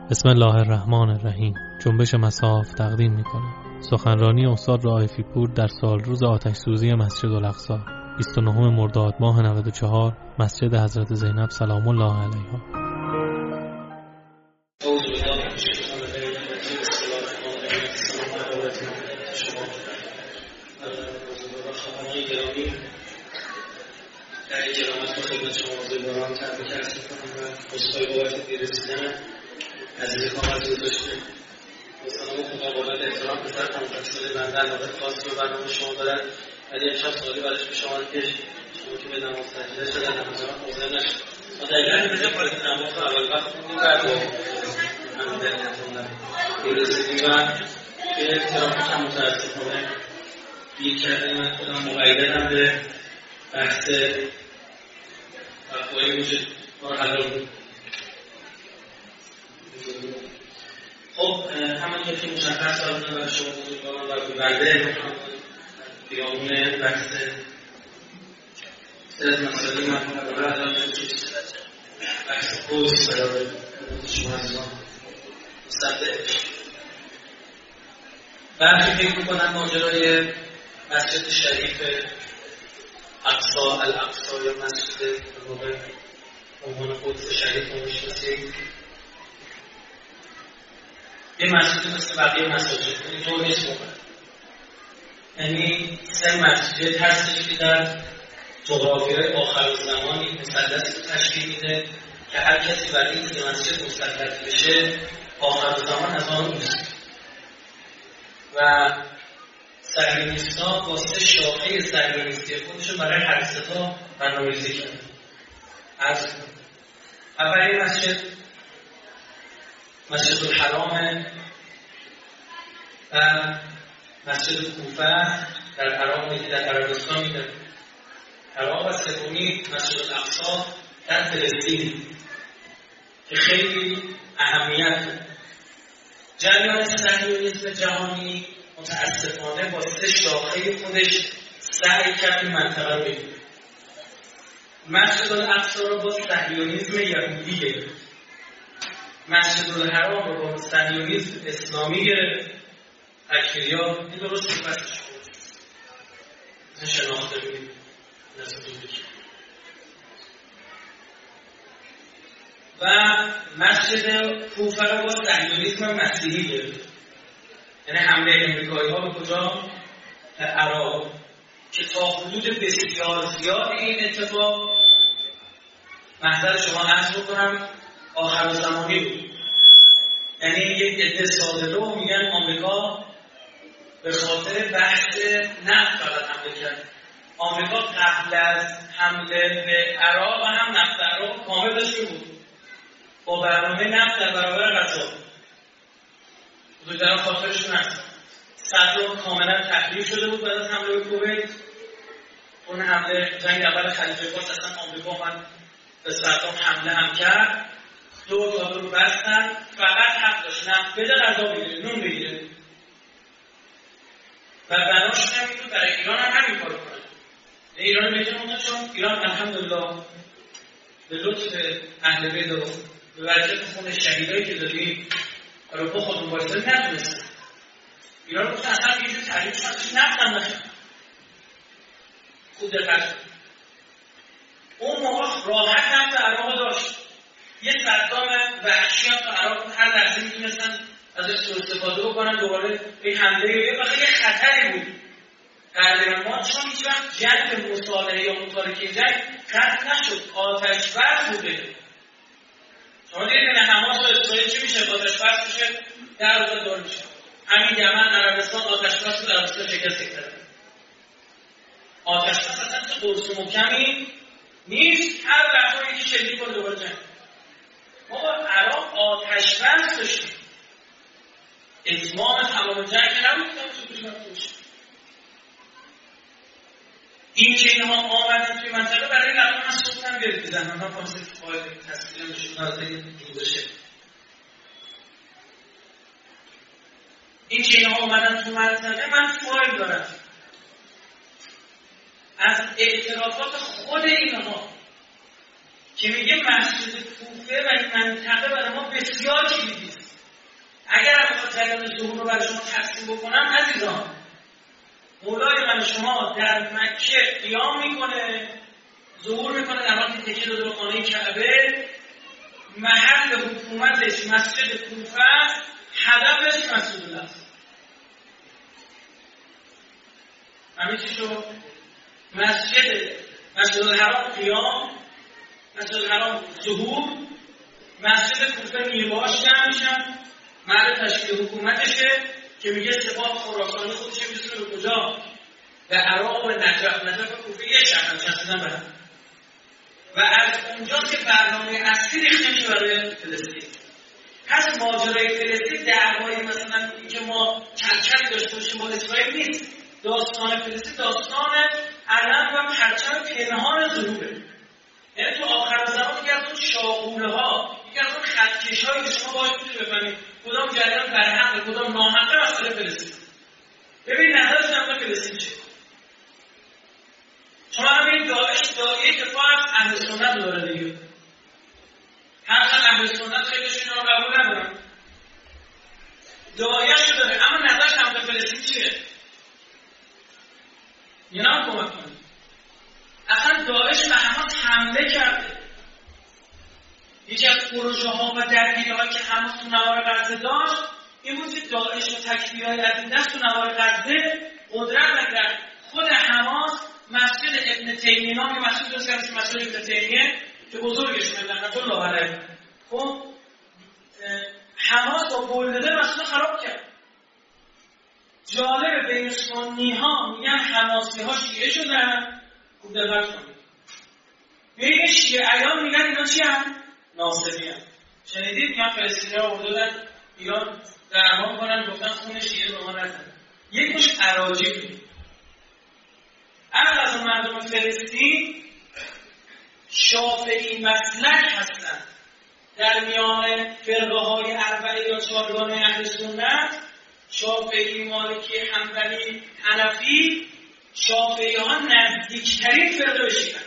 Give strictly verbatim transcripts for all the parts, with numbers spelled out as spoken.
بسم الله الرحمن الرحیم. جنبش مصاف تقدیم می‌کند. سخنرانی استاد رائفی پور در سال روز آتش سوزی مسجد الاقصی بیست و نهم مرداد ماه نود و چهار، مسجد حضرت زینب سلام الله علیها. در این کلامت با خدمت شما بزرگواران تبریک عرض می‌کنم و عذرخواهی بابت دیر رسیدن عزیز کامل گذاشته. با سلام خدا بابت احترام پسر تمام بنده علاقه خاصی به برنامه شما دارد، ولی امشب سوالی برایش پیش آمد که شما که به نماز سجده شدن نمازان حاضر نشد. ما دقیقا می‌بینیم پاریز نماز رو اول وقت خوندیم بعد همین دلیلتون دیر رسیدیم و که ترافیک هم متاسفانه گیر کرده. من خودم مقیدم به بحث وقایی وجود کار حلال بود. خب همونطور که مشخص دارم برای شما بزرگواران و بنده بیامون بحث سرد مسئله من برای حلال نجوز بحث قوس برای شما ازمان مستبده برخی فکر میکنم ماجرای مسجد شریف اقصا الاقصا یا مسجد واقع عنوان قدس شریف رو میشناسید، یه مسجد مثل بقیه مساجد اینطور نیست واقعا. یعنی سه مسجد هستش که در جغرافیای آخر زمانی مثلثی رو تشکیل میده که هر کسی برای این سه مسجد مسلط بشه آخر زمان از آن نیست و صهیونیست‌ها با سه شاخه صهیونیستی خودشون برای هر سه تا برنامه‌ریزی کردن. از اول مسجد مسجد الحرام و مسجد کوفه در عراق میگه در عربستان میگه عراق و سومی مسجد الاقصی در فلسطین که خیلی اهمیت داره. جریان صهیونیسم جهانی متاسفانه با سه شاخه خودش سعی کرد این منطقه رو بگیره. مسجد الاقصی رو با صهیونیسم یهودی گرفت، مسجد الحرام رو با صهیونیسم اسلامی گرفت. تکفیریا این درست سیفستش بود این شناخته بید و مسجد کوفه رو با صهیونیسم مسیحی گرفت. یعنی حمله امریکایی ها به کجا؟ عراق که تا حدود بسیار زیاد این اتفاق محضر شما عرض بکنم آخر زمانی بود. یعنی یک عده صادرو میگن آمریکا به خاطر بحث نفت فقط حمله کرد. آمریکا قبل از حمله به عراق و هم نفت عراق کامل داشته بود با برنامه نفت در برابر غزه. بزرگتران خاطرشون هست صدام کاملا تحریف شده بود بعد از حمله به کویت. اون حمله جنگ اول خلیج فارس اصلا آمریکا اومد به صدام حمله هم کرد، دو تا رو بستن، فقط حق داشت نفت بده غذا بگیره نون بگیره و بناش هم این برای ایران هم همین کار کنه. ایران میتونه اونجا چون ایران الحمدلله به لطف اهل بیت و به برکت خون شهیدایی که دادیم برای با خود مبارزه نتونستن. ایران رو اصلا یه جور تحریف شد نفت هم نخید. خود دقت اون موقع راحت نفت عراق داشت. یه صدام وحشی هم تو عراق هر لحظه میتونستن ازش سوء استفاده بکنن دوباره به حمله یا بخاطر یه خطری بود. تقریبا ما چون هیچ وقت جنگ مصالحه یا متارکه جنگ قطع نشد، آتش بس بوده. شما دیدین حماس و اسرائیل چی میشه؟ آتش بس میشه در روزا دور میشه. همین یمن عربستان آتش بس رو عربستان شکست کرده. آتش بس اصلا تو قرص محکمی نیست، هر لحظه یکی شلیک کنه دوباره جنگ. ما با عراق آتش بس داشتیم، اتمام تمام جنگ نبود که تو بشه. این که اینها آمدن توی منطقه برای این الان من صبح هم بیارید بزن من هم کامسه فاید تصویری نشون نازده این بشه. این که اینها آمدن توی منطقه من فاید دارم از اعترافات خود اینها که میگه مسجد کوفه و این منطقه برای ما بسیار کلیدی است. مسکن ظهور رو برای شما تقسیم بکنم عزیزان، مولای من شما در مکه قیام میکنه، ظهور میکنه در حالی که تکیه داده به خانه کعبه، محل حکومتش مسجد کوفه است، هدفش مسجد الاقصی. همین چی شد؟ مسجد مسجد الحرام قیام، مسجد الحرام ظهور، مسجد کوفه نیروهاش جمع میشن، محل تشکیل حکومتشه که میگه سپاه خراسانی خودش میرسونه به کجا؟ به عراق و نجف. نجف و کوفه یه شهر چسبیدن به هم و از اونجاست که برنامه اصلی ریخته میشه برای فلسطین. پس ماجرای فلسطین دعوای مثلا اینکه ما کلکلی داشته باشیم با اسرائیل نیست. داستان فلسطین داستان علم و پرچم پنهان ظهوره. یعنی تو آخر زمان یکی از اون شاغوله ها، یکی از اون خطکش هایی که شما باید میتونید بفهمید کدام جریان برحق کدام ناحقه مسئله فلسطین. ببین نظرش در مورد فلسطین چیه؟ شما همین داعش داعیه دفاع از اهل سنت داره دیگه. هرچند اهل سنت خیلیشون رو قبول ندارن، داعیه‌شو داره، اما نظرش در مورد فلسطین چیه؟ یه نام کمک کنید. اصلا داعش به حماس حمله کرده. یکی از پروژه ها و درگیری هایی که حماس تو نوار غزه داشت این بود که داعش و تکفیرهای از این دست تو نوار غزه قدرت نکرد. خود حماس مسجد ابن تیمیه نامی مسجد درست کرد، مسجد ابن تیمیه که بزرگش لعنت الله علیه. خب حماس با بولده مسجد خراب کرد. جالب بین سنی ها میگن حماسی ها شیعه شدن، خوب دقت کنید. بین شیعیان میگن اینا چی هم؟ ناصبی هم. شنیدید میگن فلسطینی ها اردودن ایران درمان کنن، گفتن خون شیعه به ما نزن. یک مش اراجیب. از مردم فلسطین شافعی مسلک هستند. در میان فرقه های اربعه یا چهارگانه اهل سنت، شافعی، مالکی، حنبلی، حنفی، شافعی ها نزدیکترین فرقه به شیعه.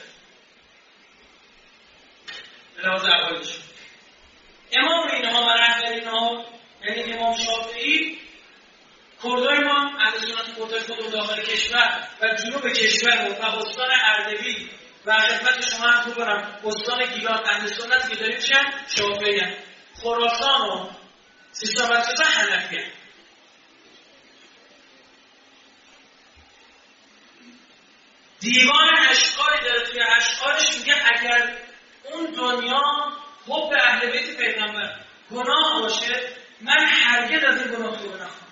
به لحاظ عقایدشون امام اینها و رهبر اینها یعنی امام شافعی، کردای ما اهل سنت کردای خودمون داخل کشور و جنوب کشور و استان اردبیل و خدمت شما عرض می‌کنم استان گیلان اهل سنت که داریم چند شافعی هستند. خراسان و سیستان و بلوچستان حنفی هستند. دیوان اشعاری داره، توی اشعارش میگه اگر اون دنیا حب اهل بیت پیغمبر گناه باشه من هرگز از این گناه توبه نخواهم.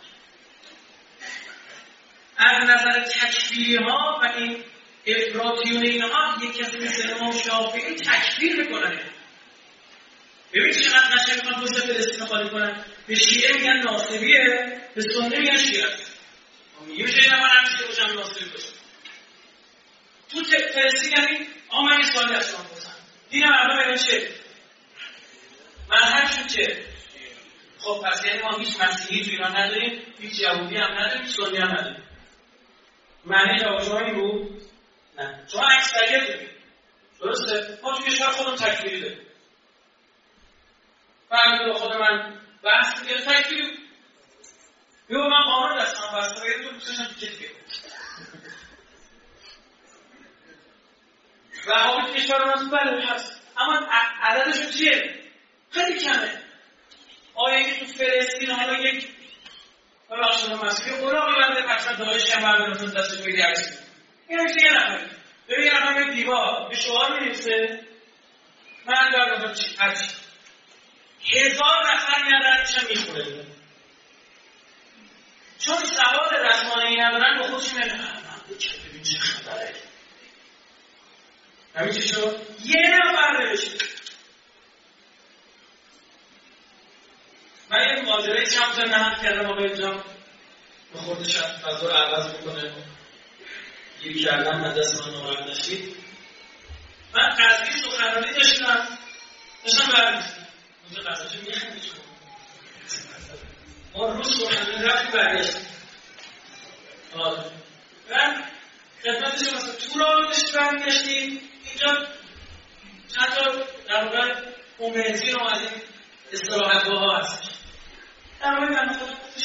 از نظر تکفیری ها و این افراطیون اینها یک کسی مثل امام شافعی تکفیر میکنن. ببینید چقدر قشنگ میخوان پشت فلسطین خالی کنن. به شیعه میگن ناصبیه، به سنی میگن شیعه. میگه میشه این نفر همچه باشم ناصبی باشه. تو فلسطین یعنی آقا من یه سوالی از شما پرسم، دین مردم ایران چیه؟ مذهبشون چیه؟ خب پس یعنی ما هیچ مسیحی تو ایران نداریم، هیچ یهودی هم نداریم، هیچ سنی هم نداریم. معنی جواب شما این بود؟ نه. شما اکثریت داریم. درسته؟ ما تو کشور خودم تکفیری داریم. فرمید خود من بحث میگه تکفیری. بیو من قانون دستم بحث کنم، تو بسشم تو کت بیو. و حالی کشور من بله هست. اما عددشون چیه؟ خیلی کمه. آیا که تو فلسطین حالا یک ببخشید مسیحی اوراقی بنده پس داعش هم برمی‌دارن دستش بگیری عکس. این میشه یه نفر. ببین یه نفر به دیوار به شعار می‌نویسه من دارم چی هرچی. هزار نفر میادن میشن میخوره. چون سواد رسانه‌ای ندارن با خودشون میگن من ببین چه خبره. همین چی شد؟ یه نفر نوشته. من یه ماجرای چند تا نهاد کردم آقای جان به خودش فضا رو عوض بکنه گیری کردم از دست من ناراحت نشید. من قضیه سخنرانی داشتم داشتم برمی‌داشتم اونجا قضیه میخوندی شما ما روز سخنرانی رفتیم برگشتیم. آره من خدمتش مثلا تو را داشت برمی‌داشتیم اینجا چند تا در واقع اومنزی رو از این استراحتگاه ها هست. در واقع من خودم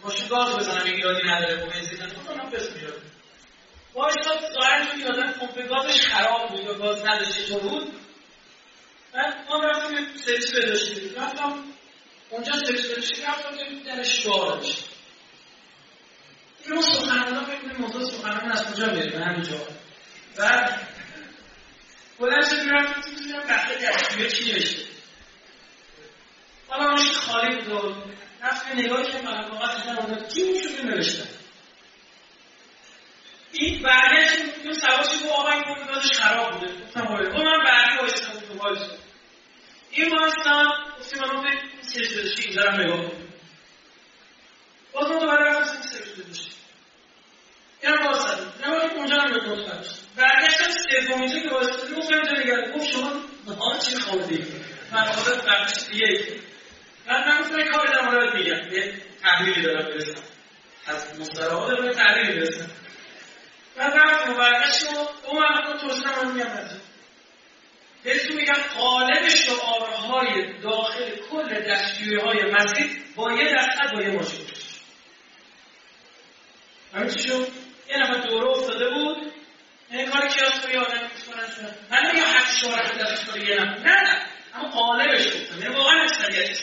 ماشین گاز بزنم ایرادی نداره با بنزین نمیخوام من بس میاد وایساد ظاهرا تو یادم پمپ گازش خراب بود یا گاز نداشت تو بود بعد ما رفتیم سرویس بهداشتی رفتم اونجا سرویس بهداشتی رفتم که درش شعار داشت اینو سخنرانان فکر کنیم موضوع سخنران از کجا میاد همینجا بعد بلند شدیم رفتیم تو دیدم تحت دستگیری چی نوشته حالا ماشین خالی بود و رفتیم نگاهی که من واقعا دیدم اونجا کی اون شده نوشتن این برگشت اون سواشی با آقای پمپ گازش خراب بوده گفتم باید با من برگی بایستم تو بایستم این بایستم گفتیم من اون سرویس بهداشتی اینجا رو نگاه کنیم باز من دوباره رفتم سرویس بهداشتی اینم باز زدیم نمایی که اونجا هم به مطمئن شد برگشتم سومیزه که بایستم گفتم اینجا نگرد گفت شما نهار چی خوردید من خودت برگشت دیگه من من گفتم این کار در مورد میگم یه تحلیلی دارم برسم از مصطلحات دارم تحلیلی برسم من رفتم و برگشتم و اون من توصیه من میگم نزد بهتون میگم قالب شعارهای داخل کل دستگیری‌های مسجد با یه دستت با یه ماشین بود همین چی شد؟ یه نفر دوره افتاده بود این کاری که از توی آدم میکنن شدن من نمیگم حتی شعار که دستش کنه یه نفر نه نه اما قالبش گفتم یعنی واقعا اکثریتش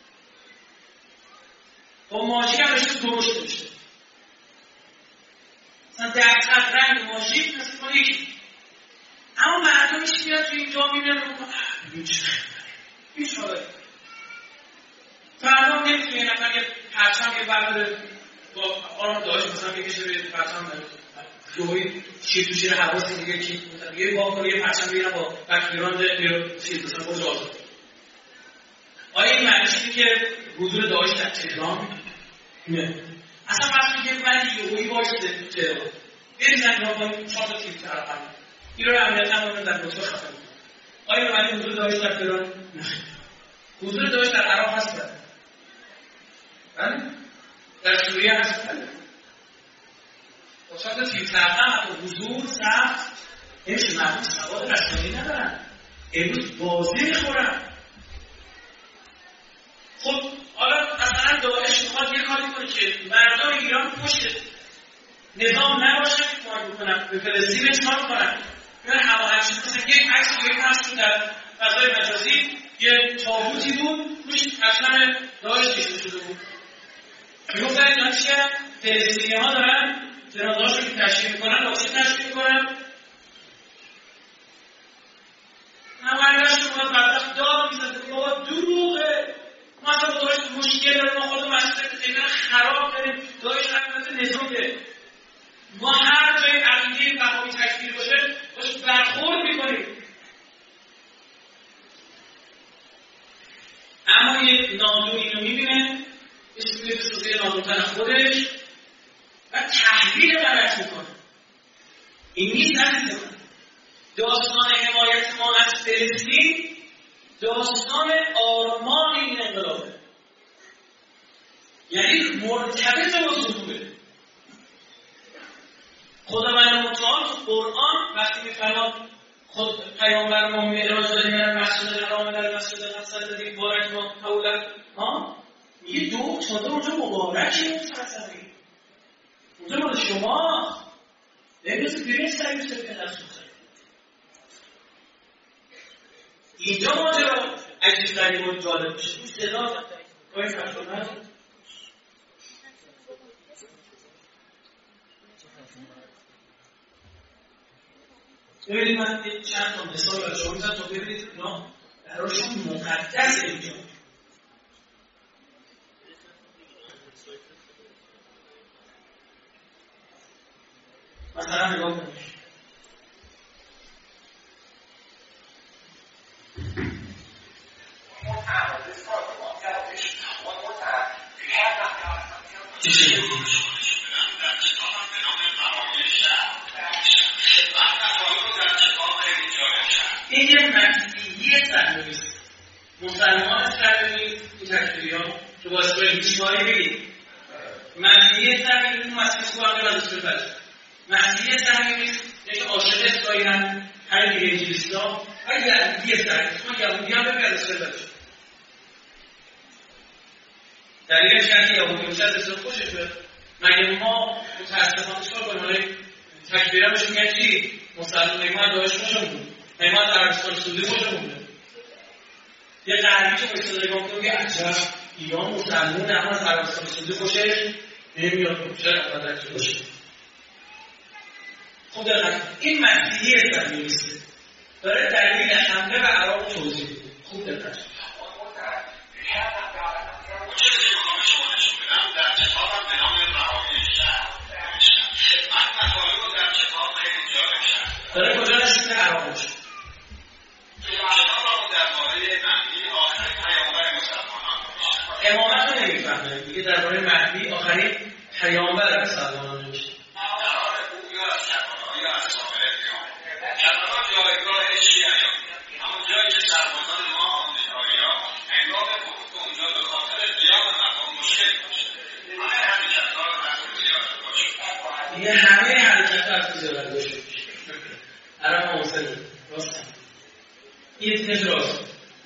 با ماشین هم رشته درست میشه مثلا درصد رنگ ماشین مثل کنه یکی اما مردمش میاد توی اینجا میبینن رو کنه هیچ هیچ حالی مردم نمیتونه یه نفر یه پرچم که برداره با آرام داشت مثلا بکشه به پرچم جوی شیر تو شیر حواسی دیگه چی یه با کنه یه پرچم بگیرن با بکگراند میرو چیز مثلا برج آزاد آیا این معنیش که حضور داعش در تهران نه اصلا وقتی که من یهویی وایساده تو تهران بریم نگاه کنیم چهار تا تیپ طرفم این رو امنیت هم در نطفه خفه بود آیا معنی حضور داعش در تهران نه حضور داعش در عراق هست بله در سوریه هست بله با چهار تا تیپ طرفم حتی حضور سخت نمیشه مردم سواد رسانه‌ای ندارن امروز بازی میخورن خب حالا مثلا داعش میخواد یه کاری کنه که مردم ایران پشت نظام نباشه کار بکنن به فلسطین اجماع کنن بیان هماهنگی مثلا یک عکس یک عکس در فضای مجازی یه تابوتی بود روش پرچم داعش کشیده شده بود میگفتن اینا چیه فلسطینی‌ها دارن جنازه‌هاشون که تشییع میکنن واکسن تشییع میکنن هماهنگیش رو باید بدبخت داد میزنه بابا دروغه ما اصلا با داعش مشکل داریم ما خود مسئله تهران خراب داریم داعش حکومت نظامیه ما هر جای عقیده بهایی تکفیر باشه باش برخورد میکنیم اما یک نادون اینو میبینه اسم میده سوزه نادونتن خودش و تحلیل غلط میکنه این نیست عزیز من داستان حمایت ما از فلسطین داستان آرمان این انقلابه یعنی مرتبط با ظهوره خداوند متعال تو قرآن وقتی میفرماد خود پیامبر ما معراج دادیم در مسجد الحرام در مسجد الاقصی الذی بارکنا حوله ها میگه دو چادر اونجا مبارکه اون سرزمین اونجا مال شما نمیدونست بیرون سریع سریع نفسون اینجا ماجرا عجیب غریب و جالب میشه. این صدا گاهی فرشون هست ببینید من چند تا مثال برای شما میزنم تا ببینید اونا برایشون مقدس اینجا مثلا نگاه کنید این یه مسیحی سرنویست مسلمان سرنویست این تکفیری ها که باید باید هیچ کاری بگید مسیحی سرنویست این مسیحی سوال دارد دستور بچه مسیحی سرنویست یک عاشق اسرائیل هم هر دیگه انجلیست ها و یهودی سرنویست ما یهودی هم بگید دستور بچه دلیلش اینه که یهودی باشه از اسلام خوشش بیاد. مگه ما متاسفانه چیکار کنیم؟ حالا تکبیره بشه میگن چی؟ مسلمان ما داعش خوشمون بود. ما از عربستان سعودی خوشمون بود. یه غربی که واسه نگاه کنه که عجب ایران مسلمون اما از عربستان سعودی خوشش نمیاد. چرا عادت باشه؟ خب دقیقاً این مسیحی اسلامیسته داره دلیل حمله به عراق توضیح میده. خوب دقت داره کجا نشون میده عراق باشه. امامت رو نمیفهمه دیگه درباره مهدی آخرین پیامبر مسلمانان میشه. دیگه همه حرکت از کجا برده شد عرب موصلی راستم این تیز راست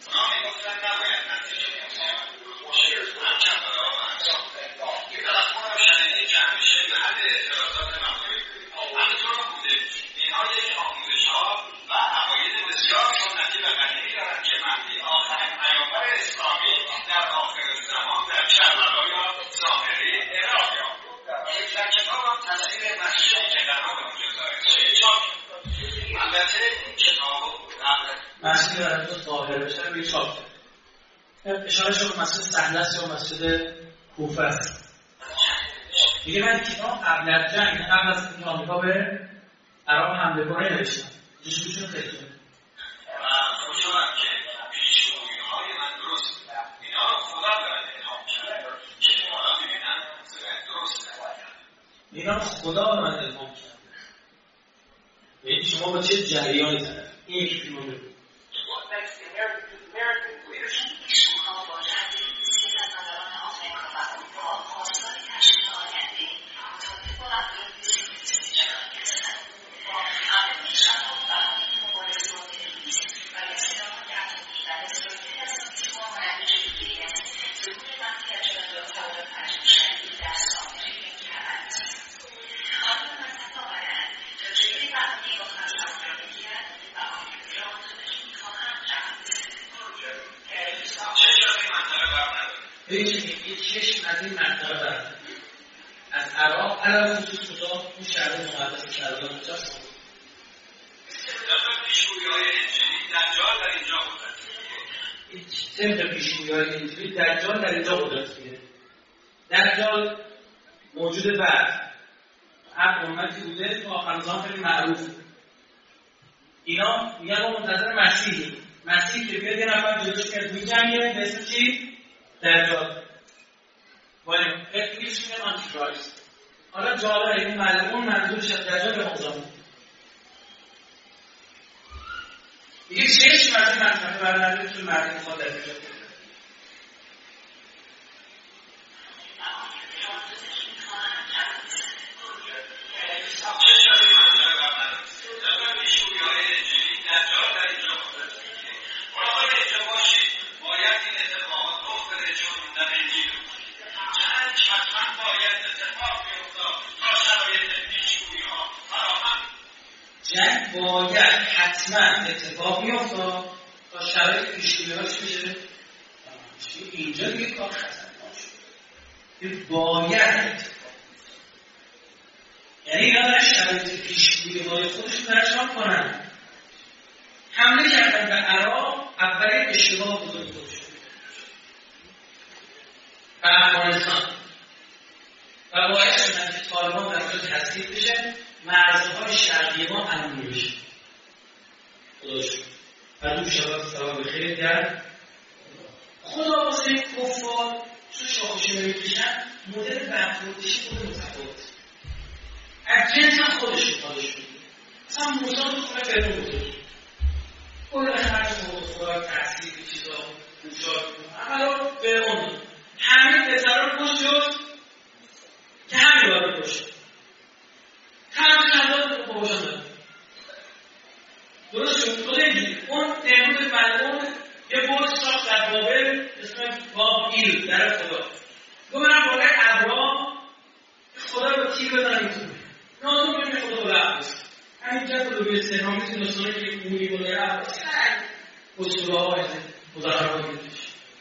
مسجد در تو ظاهر بشه روی چاپ کرد. اشاره شد مسجد سهل است یا مسجد کوفه است. دیگه من کتاب قبل از جنگ قبل از اینکه آمریکا به عراق حمله کنه نوشتم. جشنشون خیلی کنه. اینا خدا به من الهام کرد. یعنی شما با چه جریانی طرف این یکی فیلم رو ببینید. یه چشم از این منطقه برد از عراق علاوه خصوص کجا اون شهر مقدس کربلا کجاست؟ پیشگویی‌های انجیلی دجال در اینجا قدرت می‌گیره. طبق پیشگویی‌های انجیلی دجال در اینجا قدرت می‌گیره. دجال موجود بعد هر امتی بوده که آخر زمان خیلی معروف. اینا میگن ما منتظر مسیحی. مسیح که بیاد یه نفر جلوش میاد می‌جنگه به اسم چی؟ دجال. ولی فکرش میگن آنتی کرایست. حالا جالبه این معلمون منظورش از دجال به موضوع دیگه چشم از این منطقه برنامه تو مردم خود در اینجا کنه. جنگ باید حتما اتفاق میفته تا شرایط پیشگویی‌ها چی بشه؟ اینجا دیگه کار خطرناک شد. باید اتفاق یعنی اینا دارن شرایط پیشگویی‌های خودشون درشان کنن. حمله کردن به عراق اولین اشتباه بزرگ خودشون به افغانستان و باعث شدن که طالبان در اونجا تصدیق بشه مرزهای شرقی ما امنی بشه. خدا شد و دو شباب سلام بخیر در خدا واسه کفار چون شاخوشی نمیکشن مدل برخوردشی خود متفاوت از جنس هم خودشون خودشون مثلا موسا تو خونه فرمون بزرگ کل خرج خود خوراک تحصیل چیزا بوشار عملا فرمون همین پسرها رو کش شد که همین باید بکشه هر چندان رو باشم دارم درست شد تو نمیدید اون نمود ملعون یه برد ساخت در بابل اسم باب ایل در خدا مذاکره بودش.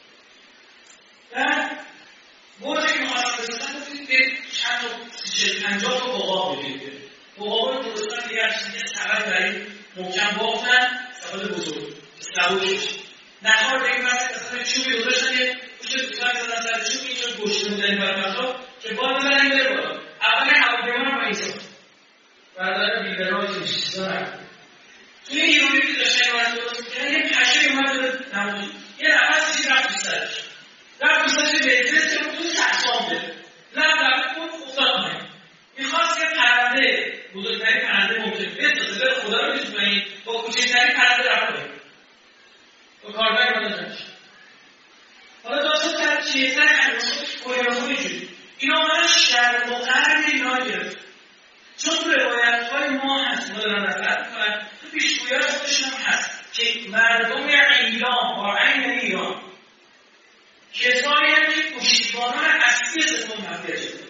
و برجی که می‌خواستم بسازم گفتید که چند تا سی پنجاه تا عقاب بدید. عقاب رو درستن دیگر چیزی که سبد برای محکم بافتن سبد بزرگ سبک بشه. نهار به این وقت اصلا چوبی گذاشتن که پوشت دوستان زدن سر چوب اینجا گوشت می‌زنید برای که باد بزنید بره بالا. اول هواپیما رو با این ساخت. بردار لیبرال که چیزا نکنه. توی ایرانی که داشتن واسه درست می‌کردن یه پشه اومد نمود. یه نفس چیز رفت دوستش. رفت دوستش به ادرس که تو سقسام بده. لب لب خود افتاد پایین. می‌خواست که پرنده بزرگترین پرنده ممکن بسازه بره خدا رو بزنه پایین با کوچکترین پرنده رفت پایین. با کاربر اومدنش. حالا داستان کرد چیه؟ سر انوسوش کویرخوی جوری. اینا اومدن شرق و غرب اینا گرفت. چون تو روایت‌های ما هست، ما دارن رفت می‌کنن، تو پیشگویی خودشون هم هست که مردم ایران با عین ایران کسانی هم که پشتیبانان اصلی سوم مفیه شده.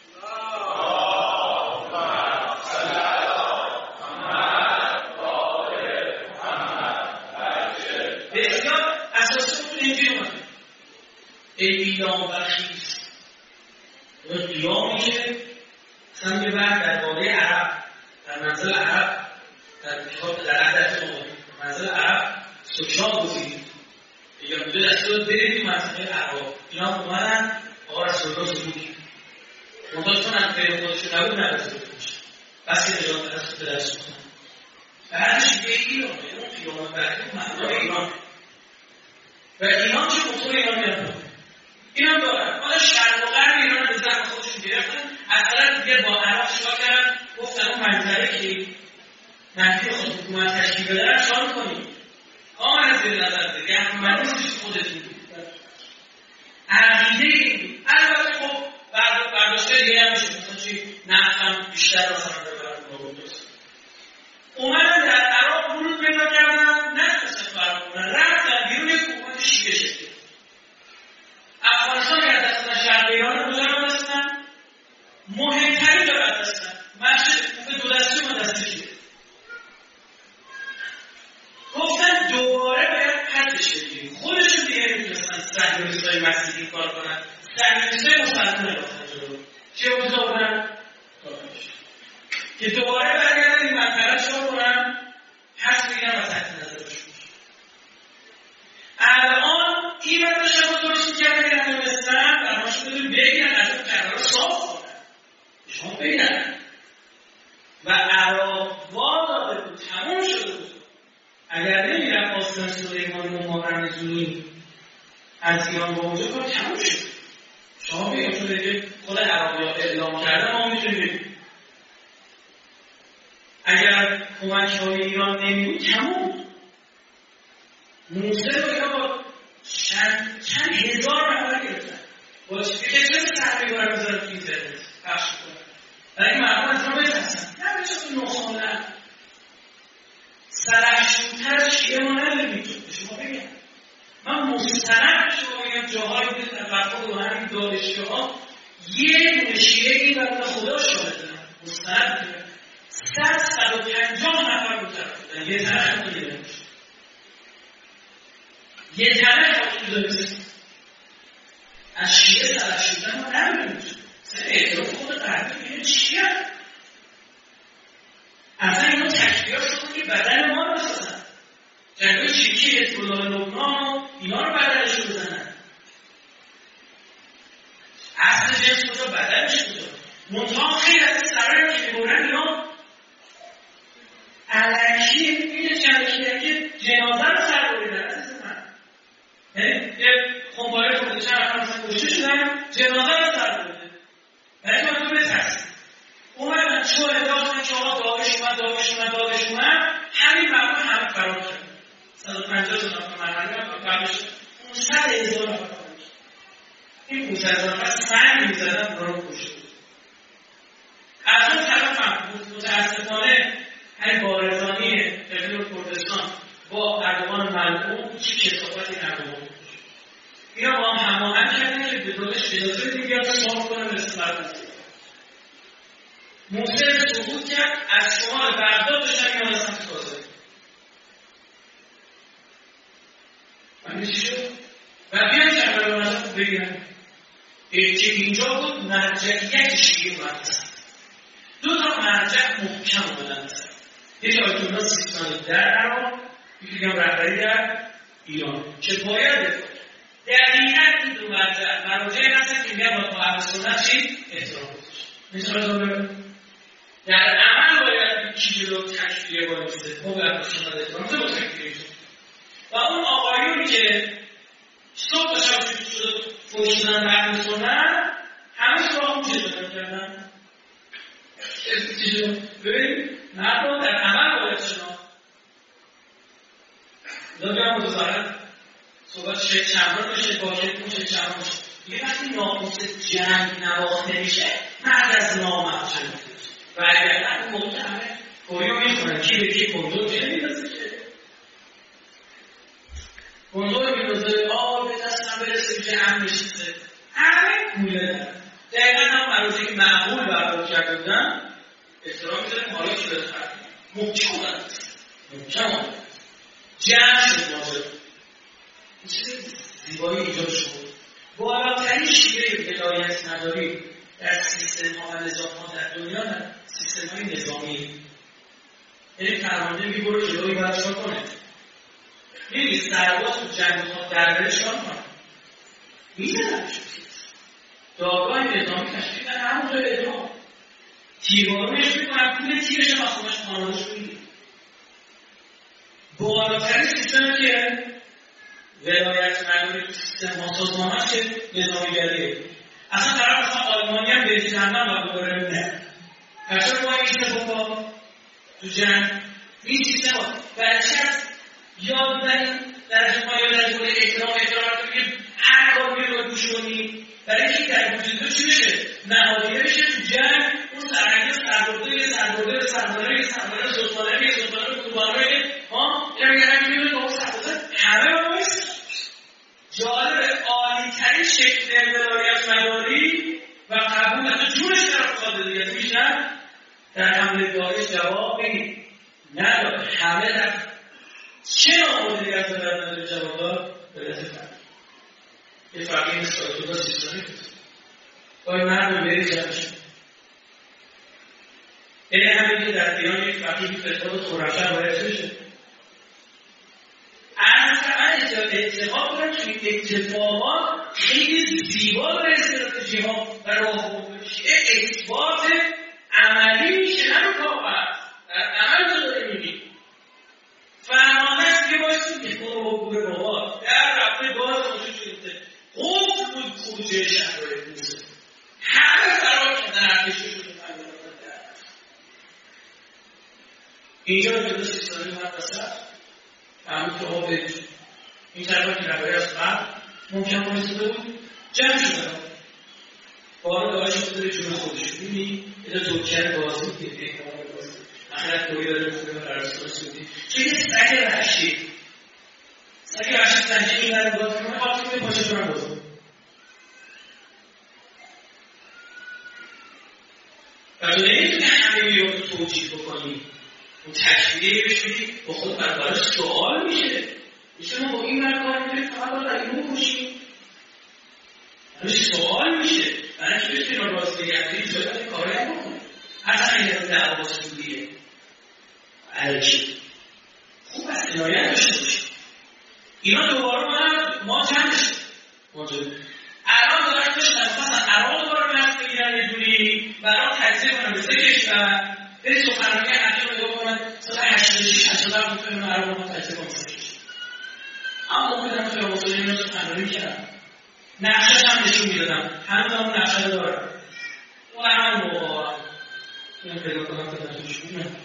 بسیار اساسی تو اینجی اومده. ای قیام برخیز. اون قیامی که اصلا یه بعد در واقع عرب در منزل عرب در کتاب در عدد اومده منزل عرب سکران گذید یا بوده دسته برید تو منطقه عرب اینا هم اومدن آقا رسول الله سبوک منطقه چون از بین خودشون نبود نرسید میشه بس که نجات رسول به دست کنن بعدش به ایران اون قیامت برد معنای ایران و ایران چه موتور ایران میاد این هم دارن حالا شرق و غرب ایران به زن خودشون گرفتن از طرف دیگه با عراق چیکار کردن گفتن اون منظره که منفی خود حکومت تشکیل بدن چیکار کنید کاملا زیر نظر بگیرید یعنی منوزش خودتون عقیده این البته خب برداشته دیگه هم میشه مثلا چی نفت هم بیشتر مثلا ببرن نابود درست اومدن در عراق ورود پیدا کردن نتونستن تو عراق بودن رفتن بیرون یک حکومت شیعه شکل افغانستان که از دستان شرق ایران رو کجا رو دستن مهمترین رو دستن مسجد کوفه دو دستی ما دسته شده گفتن دوباره باید پدش بگیریم خودشون دیگه نمیتونستن صهیونیست‌های مسیحی کار کنن صهیونیست‌های مسلمان رفتن جلو چه اوضاع بودن؟ که دوباره برگردن این منطقه چهار کنن پس بگیرن و تحت نظر بشون الان این وقت داشتن با درست میکرده که نمیستن برماشون بدون بگیرن از اون کرده رو صاف کنن شما بگیرن و عراق واداده بود تموم شده بود اگر نمیرم آسان سلیمان و مامرمزونی از ایران با اونجا کار تموم شد شما بگیم چون دیگه خود عراقی ها اعلام کردن ما میتونیم بگیم اگر کمک های ایران نمیدون تموم موسیقی رو اینا با چند, چند هزار نفر گرفتن با چه چه سرمی برای بذارم تو اینترنت پخش کنن ولی مردم از اینا بترسن نه بچه تو نخوانن سرحشونتر از شیعه ما نداریم به شما بگم من مستند شما بگم جاهایی بودید در برخورد با همین دانشگاه ها یه دونه شیعه این برای خدا شاهد دارم مستند بگم صد صد و پنجاه نفر بود طرف بودن یه طرف هم دیده نمیشه یه طرف هم دیده نمیشه از شیعه سرحشونتر ما نداریم سر اعتراف خود قربی بگیم چیه اصلا اینا تکبیرها شدن که بدن ما رو بسازن جنگای چیکی حزب‌الله لبنان اینا رو بدنش رو بزنن اصل جنس کجا بدنش کجا منطقه خیلی از این سرایی که میبورن اینا علکی این چندکی که جنازه رو سر بریدن عزیز من یه خمپاره خورده چند نفر مثلا کشته شدن جنازه رو سر بریدن ولی من تو بترسید اومدن چون انداختن که آقا داغش اومد داغش اومد داغش اومد همین مردم همه فرار کرد صد و پنجاه تا نفر مرحله هم قبلش پانصد هزار نفر فرار کرد این پانصد هزار نفر سنگ می‌زدن برای کشته از اون طرف هم متاسفانه همین بارزانی قبل کردستان با اردوغان ملعون چی کثافتی اردوغان اینا با هم هماهنگ کردن که به دولتش اجازه بدیم بیاد صاف کنه مثل مرکزی موسیقی سقوط کرد از شمال بغداد داشتن میان سمت تازه من چی شد و بیان کربلا و نجف رو بگیرن که اینجا بود مرجعیت شیعه مدرسه. دو تا مرجع محکم بودن. یکی آیت الله سیستانی در عراق، یکی هم رهبری در ایران که باید دقیقاً این دو مرجع مراجعی هستن که میگن با اهل سنت چی؟ احترام گذاشت. مثلا در عمل باید کی رو تکفیریه بایسته ما به اهل سنت احترام تو با تکفیریه و اون آقایونی که صبح و شب شده فوش شدن به اهل سنت همه سراغ موشه دادن کردن. ببین مردم در عمل باید شما دادی هم متظاهرت صحبت شیخ چمران باشه باکت اون شیخ چمران باشه یه وقتی ناقوس جنگ نواخته میشه مرد از نامت شده و اگر نه اون موقع همه گویو میکنن کی به کی کندور چه میدازه که کندور میدازه آه به دستم برسه میشه هم نشیسته همه گوله دارن دقیقا هم مروزی که معمول برقرار کرده بودن احترام میذاریم حالا که بده خرد محکم بودن محکم جمع شد ماجر این چیز زیبایی ایجاد شد بالاترین شیوه ولایت نداری در سیستم ها و نظام ها در دنیا در سیستم های نظامی یعنی فرمانده میبره جلوی باید شا کنه میبینی سرباز تو جنگ ها دربره شا کنه میزنم شد دادگاه نظامی تشکیل در همون جای ادام تیربارونش میکنن پول تیرش هم اصلاش خانادش میگه بالاترین سیستم که ولایت نداری سیستم ها سازمانش که نظامیگریه اصلا طرف اصلا آلمانی هم بهتی تنبن و بگره نه پس ما این سیستم ها تو جنگ این سیستم ها برچه از یاد بریم در جمعه یاد از بوده احترام احترام رو بگیم هر کار بیر رو گوش کنیم برای اینکه در وجود تو چی بشه؟ نهادیه بشه تو جنگ اون سرعگه سربرده یه سربرده سربرده یه سربرده سلطانه یه سلطانه قربانه ها یه میگه همین میبینه با اون سربرده همه با باید جالب عالی ترین شکل ولایت مداری و قبول حتی جونش طرف خواهده دیگه میشن در حمله داعش جواب بگیم نداد همه در چه ناموده از ولایت مداری جواب داد؟ ولایت فرد یه فرقی مثل آیت الله سیستانی بود باید مردم بری جمع شد یعنی همین که در ایران یک فقیه فتوای خرافه باید بشه از طبعا اتفاق دارم که این اتفاقات خیلی زیبا داره استراتژی ها و راه بشه اثبات عملی میشه نه رقابت در عمل تو داره میگی فرمانش که باشید که خود رو بگوه رقابت در رفته باز موجود شده خوب بود خروجه شهرهای موسیقی همه فرار کردن ارتشی شده اینجا رو جلو سیستانی مدرسه همون که ها به این طرفا که رهبری از قبل ممکن بایستده بود جمع شده بارا داشت شده به جون خودش بینی اینا دوکر بازی که احتمال بازی اخیرت دوی داره مختلف عربستان سعودی که یه سگ وحشی سگ وحشی سنجه این برای باز کنه آتی که پاشه کنم بازی و تو نمیتونه همه بیاد رو توجیه بکنی اون تکفیریه بشونی با خود برقرار سوال میشه میشه ما با این برقرار میشه فقط باید در این بکشیم همش سوال میشه برای که بتونی رو راست بگردی جایی باید کاری هم بکنه حتی این رو دعوا سودیه علیکی خوب از عنایت داشته باشه اینا دوباره ما جمع شد الان دارن داشتن مثلا عراق دوباره نفت بگیرن یه دوری برای تجزیه کنن به سه کشور بری سخنرانی حقیق رو دو کنن سال هشتاد و شش هشتاد و هفت میتونیم عراق رو تجزیه کنن سه کشور اما موقع دارم توی مصولی این رو سخنرانی کردم نقشش هم نشون میدادم همه همون نقشه رو دارم اون همه موقع ها این پیدا کنم که نتونش بودیم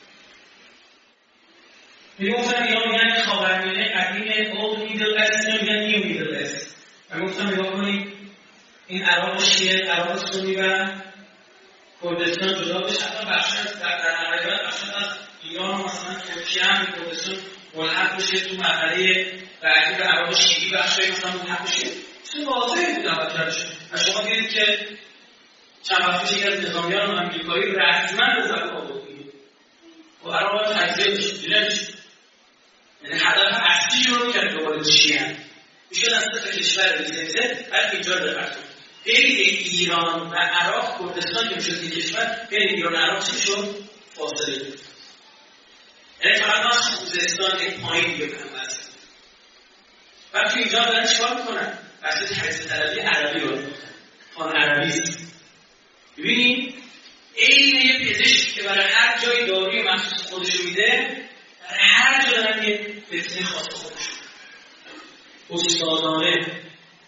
میگفتم یا میگن خاورمیانه قدیم اولد میدل است یا میگن نیو میدل است و گفتم نگاه کنید این عراق شیعه عراق سنی و کردستان جدا بشه حتی بخش از در نهایت بخش از ایران مثلا ترکیه هم کردستان ملحق بشه تو مرحله بعدی به عراق شیعی بخشای مثلا ملحق بشه چون واضحه بود دعوت کرده شد و شما دیدید که چند وقت پیش یکی از نظامیان آمریکایی رسما به زبان آورد و عراق تجزیه بشه دیدید یعنی هدف اصلی رو کرد دوباره شیعه میشه از سه کشور میزنیده بعد اینجا رو بپرتون. بین ایران و عراق کردستان که میشد یک کشور، بین ایران و عراق چی شد؟ فاصله بود. یعنی فقط ما خوزستان یک پایین بکنم بس. بعد که اینجا دارن چیکار میکنن؟ بحث تجزیه طلبی عربی رو میکنن. خان عربیست. ببینید این یه پزشکی که برای هر جای داروی مخصوص خودشو میده، برای هر جا دارن یه فتنه خاص خودشو استادانه.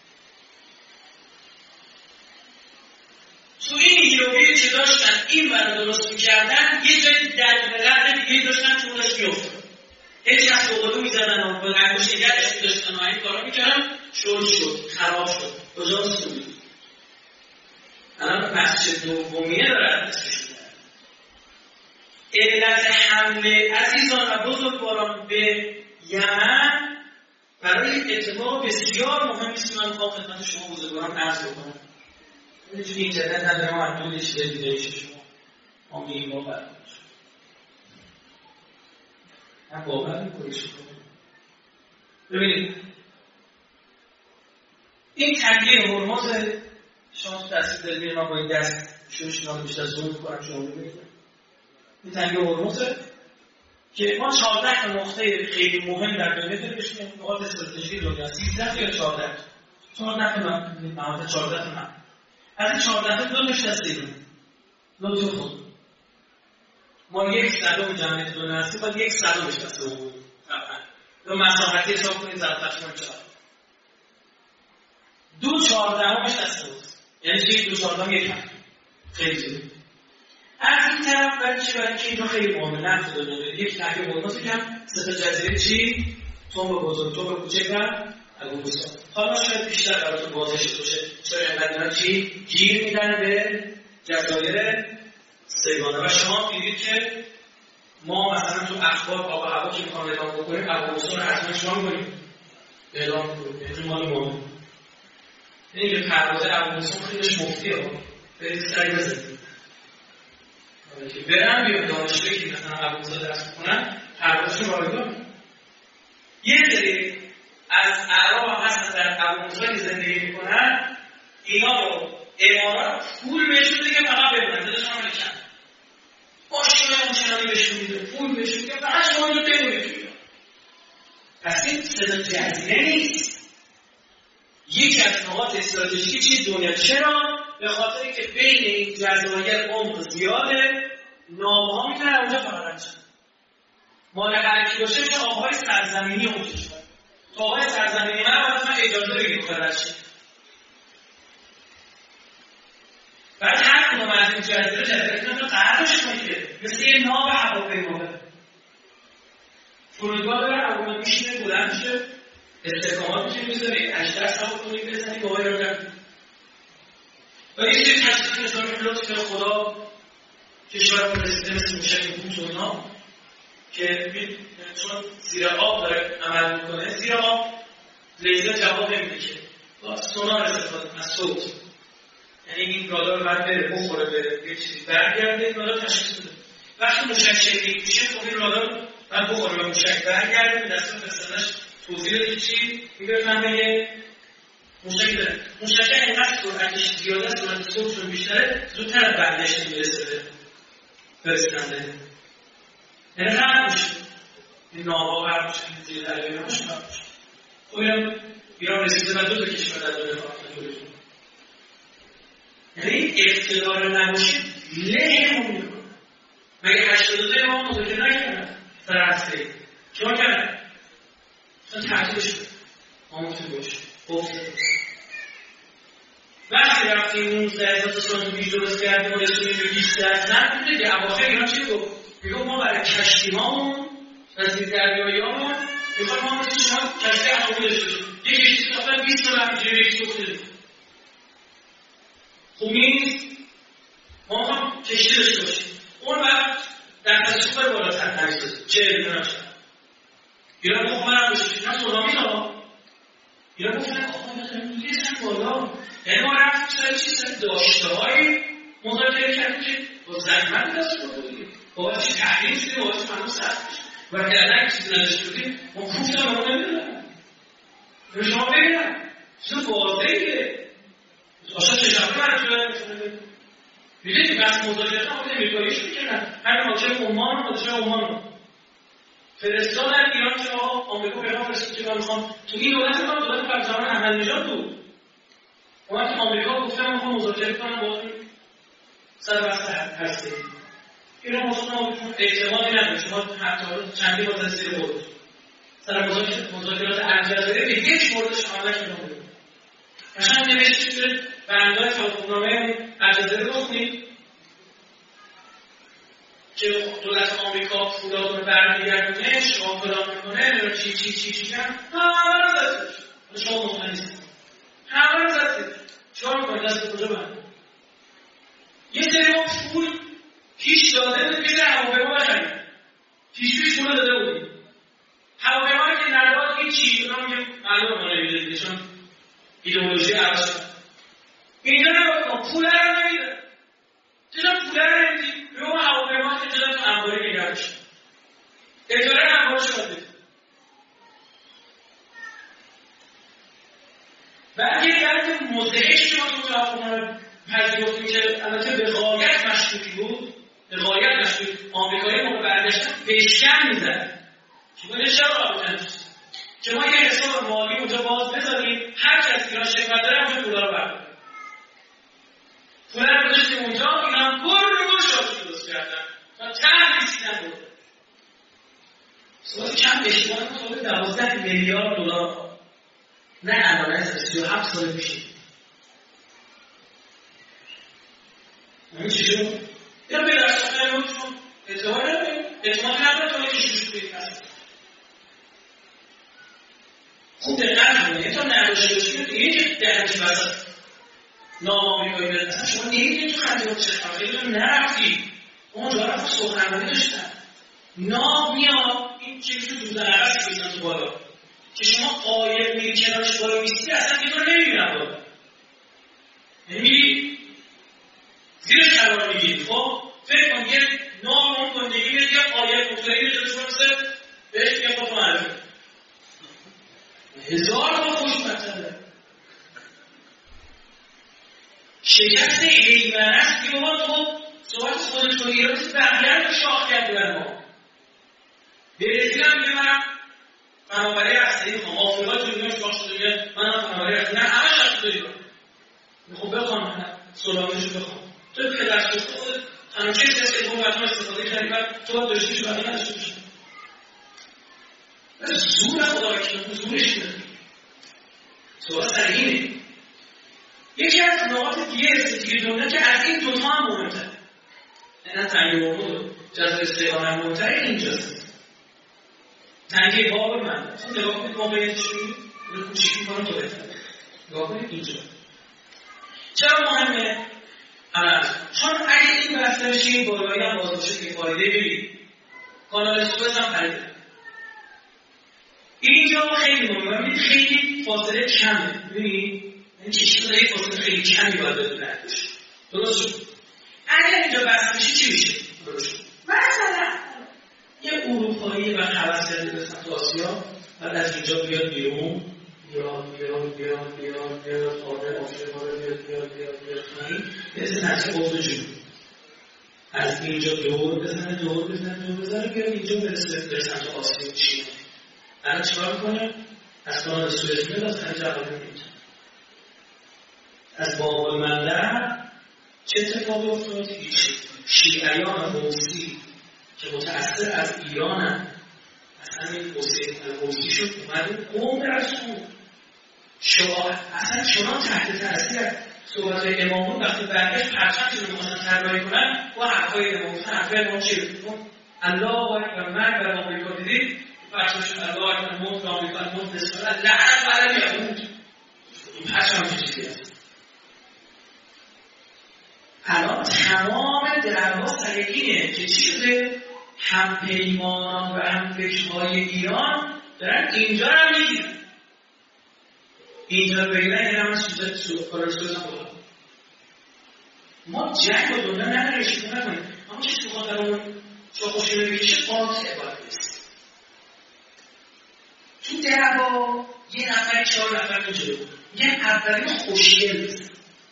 تو این ایدئولوژی که داشتن این برای درست میکردن، یه جایی در ملت دیگه داشتن که اونش بیافتن. هیچ کس بقلو میزدن و به انگوش نگرش میداشتن و این کارا میکردن، شل شد، خراب شد. کجا سود؟ الان مسجد دومیه دارد اسمش میدن. علت حمله عزیزان و بزرگواران به یمن برای اتفاق بسیار مهمی است. من میخوام خدمت شما بزرگواران عرض بکنم. اینجوری اینترنت ندارم و محدود چیز دیگه ایش شما ما میگیم با برد من باور میکنی شما. ببینید این تنگه هرمز شما تو دستی دلبیر ما با این دست شوش نام بیشتر زور کنم شما ببینید این تنگه هرمزه که ما چهارده نقطه خیلی مهم در دنیا داریم بهش میگن نقاط استراتژیک دنیا. سیزده یا چهارده چهارده تا نقاط چهارده تا نه از این چهارده تا دو نشته هستیم لطف خود ما یک صدم جمعیت دنیا هستیم باید یک صدم نشته بود دو مساحتی حساب کنید ضرب تقسیم چهار دو چهارده هم نشته بود یعنی چی دو چهارده هم یک هم خیلی زیده. از این طرف برای چی؟ برای اینکه اینجا خیلی مهمه نفت دنیا یک تنگه هرمز بگم سه تا جزیره چی؟ توم بزرگ توم کوچک و ابوموسی. حالا شاید بیشتر براتون واضح شده باشه چرا اینقدر چی گیر میدن به جزایر سیگانه و شما دیدید که ما مثلا تو اخبار آب و هوا که میخوام اعلام بکنیم ابوموسی رو حتما شما می‌کنیم اعلام می‌کنیم یعنی مال مهمه. این که پرواز ابوموسی خیلیش مفتیه برید سری بزنید که برم بیام دانشگاهی که مثلا ابوموسی درس می‌کنن پروازشون رایگان یه سری از اعراب هستن در ابوموسی زندگی میکنن اینا رو امارات پول بهشون دیگه فقط ببینن دلشون هم نکن باشونه همچنانی بهشون میده پول بهشون میده فقط شما اینو ببینید. پس این صدا جزیره نیست یکی از نقاط استراتژیکی چیز دنیا. چرا؟ به خاطری که بین این جزایر عمق زیاده ناوها میتونن اونجا فقط چند مال حرکی باشه میشه آبهای سرزمینی اونجا شد تا آقای سرزمینی من باید من اجازه بگیم خواهد شد. بعد هر کنم از این جزیره جزیره کنم تو قرارش کنید که مثل یه ناب هواپیما بره فرودگاه داره هواپیما میشینه بلند میشه استحکامات میشه میزنی هشده سال کنید بزنی باقای رو کرد و یه چیزی تشکیل نظامی لطف خدا کشور رو رسیده مثل موشک بود و اینا که چون زیر آب داره عمل میکنه زیر آب لیزر جواب نمیده که با سونار استفاده از صوت یعنی این رادار باید بره بخوره به یه چیزی برگرده این رادار تشخیص بده. وقتی موشک شلیک میشه خب این رادار باید بخوره به موشک برگرده به دست فرستادنش توضیح بده که چی میبرن یه موشک داره موشک اینقدر سرعتش زیاده است سرعت صوتشون بیشتره زودتر از برگشت میرسه به فرستنده یعنی هر میشه این نابا هر میشه این زیر دلیل نمیشه هر میشه خب اینم ایران رسیده و دو تا کشور در دوله خواهد یعنی اقتدار نباشه له همون میکنه مگه هشتاد و دوی ما مذاکره نکردن سر هسته که ما کردن چون تحتیل شده ما مفتون باشه گفته وقتی رفتیم نوزده هزار سال بیش درست کردیم و رسونیم به بیست درصد بوده که اواخر ایران چی گفت؟ میگو ما برای کشتی هامون از این دریایی هامون میخواد ما مثل شما کشتی هامون داشته باشیم یک کشتی ساختن بیست سال وقتی جوری یکی ساخته داریم خوب نیست؟ ما میخوام کشتی داشته باشیم اون وقت در تصیف باید بالاتر نمیسته چه ایران نشد ایران خوب من هم باشیم نه سلامی ها ایران گفتن آقا نکنیم نیستن بالا یعنی ما رفتیم سر چیز سر داشته های مذاکره کردیم که با زحمت دست بودیم با چی تحریم شدیم با چی منو سخت بشیم و که الان چیزی نداشته بودیم ما کوفتم رو نمیدونم به شما بگم چیز واضحیه آشان چشمه برای شده میدونی بس مذاکرات هم بوده امریکاییش میکنن همین حاکم عمان و پادشاه عمان رو فرستادن ایران که آقا آمریکا پیغام فرستاد که من میخوام تو این دولت ما دولت پرزمان احمدی‌نژاد بود اومد که آمریکا گفته من میخوام مذاکره کنم باهاتون سر بحث هسته‌ای ایران واسه اعتمادی نداره شما حتی چندی بار زیر بود سر مذاکرات الجزایر به یک موردش عمل کردن قشنگ نوشته توی بندهای توافقنامه الجزایر رو بخونید که دولت آمریکا پولاد رو برمیگردونه شما کدام میکنه چی چی چی چی کن همه رو زدید شما مطمئن نیستید همه رو زدید چهار میکنه دست کجا بند یه سری ما پول پیش داده بود که هواپیما بخرید پیش پیش پول داده بودیم هواپیما که نداد هیچی اونا میگه معلومه ما نمیدید چون ایدئولوژی عوض شد اینجا نباید پول رو نمیدن چرا پول رو نمیدید به اون هواپیما که جدا تو انباری نگه داشت اجاره انبار شده بعد یه درک مزدهش که ما تو توافقنامه پذیرفتیم که البته به غایت مشکوکی بود به غایت مشکوک آمریکایی موقع برگشتن بشکن میزد که باید چرا رابطه که ما یه حساب مالی اونجا باز بذاریم هر کسی ایران شرکت داره اونجا پولا رو برداره پولا رو گذاشتیم اونجا اینا هم گر رو گر شاکی درست کردن تا ته بیسیدن بود سوال کم بشیدن ما سوال دوازده میلیارد دلار نه الان از سی و هفت سال پیشه همین چی شد؟ یا به درست کنه بود چون اعتماد نداریم اعتماد نداریم تا یکی شوش کنید هست خوب دقیق کنید تا نداشته باشید دیگه که درکی وسط نام آمریکایی برد اصلا شما نمیدید تو خندیات چه خیلی هم نرفتی اونجا رفت سخنرانی داشتن نام میاد این چیزی که دوزن عرصی بیزن تو بالا که شما قایب میری کنارش بالا بیستی اصلا که تو رو نمیبینن بالا یعنی زیرش قرار میگیرید خب فکر کن یه نام اون گندگی میاد یه قایب مطلعی میره جلوش برسه بهش میگه خب معرفی هزار با خوش مطلبه شکست ایمن است که بابا تو صحبت خودت رو ایرانت بقیه رو شاخ کردی بر ما برزیل هم میگه من فناوری هسته‌ای میخوام آفریقا دنیا شاخ شده میگه من هم فناوری هسته‌ای نه همه شاخ شده ایران خب بخوام سلامتش بخوام تو که در سوخت خودت تنها چیزی هست که اون وقتا استفاده کردی بعد تو باید داشتیش بقیه نداشته باشی زور خدا بکنم زورش نداری سوال سرگینه یکی از نقاط دیگه استراتژی دنیا که از این دوتا هم مهمتره نه تنگه مرمود جذب استقامت هم مهمتره اینجاست تنگه باب من خب نگاه کنید واقعیتش رو رو کوچیک میکنم تو بهتر نگاه کنید اینجا چرا مهمه؟ الان چون اگه این بسته بشه این بالایی هم باز بشه که فایده بگید کانال سوئز هم خریده اینجا خیلی مهمه ببینید خیلی فاصله کمه ببینید این چشم داره فاصله خیلی کمی باید بدون نداشت درست شد اگر اینجا بسته بشه چی میشه؟ درست شد مثلا یه اروپایی و حوض کرده به سمت آسیا بعد از اینجا بیاد بیرون بیاد بیاد بیاد بیاد بیاد آره آفریقا رو بیاد بیاد بیاد بیاد کنید مثل نتیجه قطب جنوب از اینجا دور بزنه دور بزنه دور بزنه بیاد اینجا برسه به سمت آسیا چین الان چیکار میکنه؟ از کانال سوئز میاد از خلیج عقبه میاد از باب المندب چه اتفاقی افتاد؟ هیچ شیعیان حوثی که متأثر از ایرانن از همین حوثی شد اومد قوم رسول شما اصلا شما تحت تاثیر صحبت امامون وقتی برگشت پرچمش رو می‌خواستن طراحی کنن و حرفای امامون حرفای امام چی بود؟ الله اکبر مرگ بر آمریکا دیدید پرچمشون الله اکبر موت آمریکا موت نسبت لعنت بر الیهود این پرچم چه چیزی است الان تمام درها سرگینه که چی شده همپیمانان و همفکرهای ایران دارن اینجا رو میگیرن اینجا رو بگیرن یعنی همه سوزت سوزت کارا سوزت بودن ما جنگ و دنیا نداره شکل نکنیم اما چیز که خواهد درمون چون خوشی بگیشه قاطع باید نیست تو درها یه نفر چهار نفر تو جلو میگن اولین خوشگل بزن،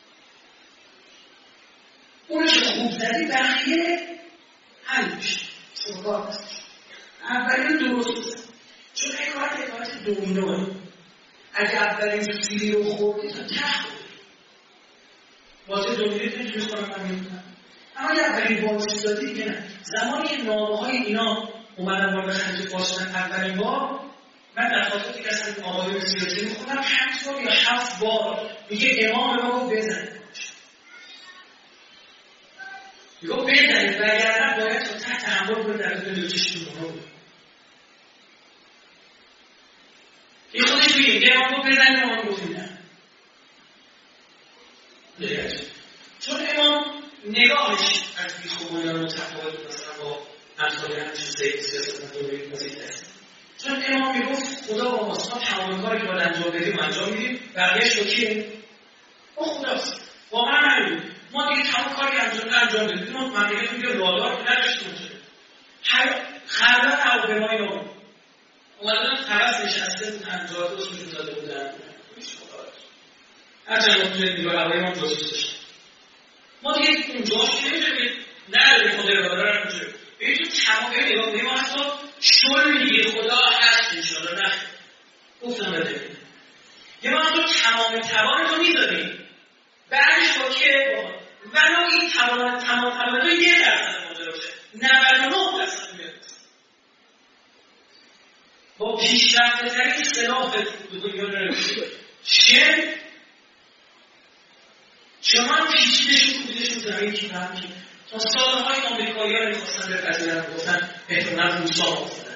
اون که خوب زدی بقیه حل میشه. شما هست اولین درست بزن، چون اکارت اکارت دومینوه. اگه اولین سیلی رو خوردی تا ته خوردی واسه دومینوی نمیتونی خورم من میتونم. اما اگه اولین بازی دادی دیگه نه. زمانی که نامه های اینا اومدن وارد خلیج فارس شدن اولین بار، من در خاطر که اصلا آقایون سیاسی میخونم هفت بار یا هفت بار میگه امام ما رو بزنید، میگه بزنید وگرنه باید تا تحت تحمل رو در دو چشتون رو بود. این خودش میگه امام رو بزنید، امام رو بزنید. چون امام نگاهش از بیخوبانیان متفاوت مثلا با امثال همچون سیاست مداری مزید است. چون امام میگفت خدا با ماست، ما تمام کاری که باید انجام بدیم انجام میدیم، بقیه‌اش با کیه؟ با خداست. واقعا همین ما دیگه تمام کاری انجام انجام بدیم، ما مملکت میگه رادار نداشته باشه. هر خبر هواپیمای نو اومدن خلاص نشسته بودن، جاده‌اش می‌زده بودن. هر چند وقت دیگه هوای ما جاسوس داشت. ما دیگه اونجاش نمی‌تونیم نه خدا رادار رو می‌ذاریم. ببین تمام نگاه کنیم ما حتی شل میگه خدا هست انشاءالله نه گفتم بده یه ما تو تمام توان تو میذاریم بعدش با که با ولو این تمام تمام توان تو یه درصد ماجرا باشه نود و نه درصد میاد با پیشرفته ترین سلاح دنیا رو شن شما پیچیدشون کودشون زمین که فهمی تا سالهای آمریکایی ها میخواستن بپذیرن گفتن احتمالا روسا آفتن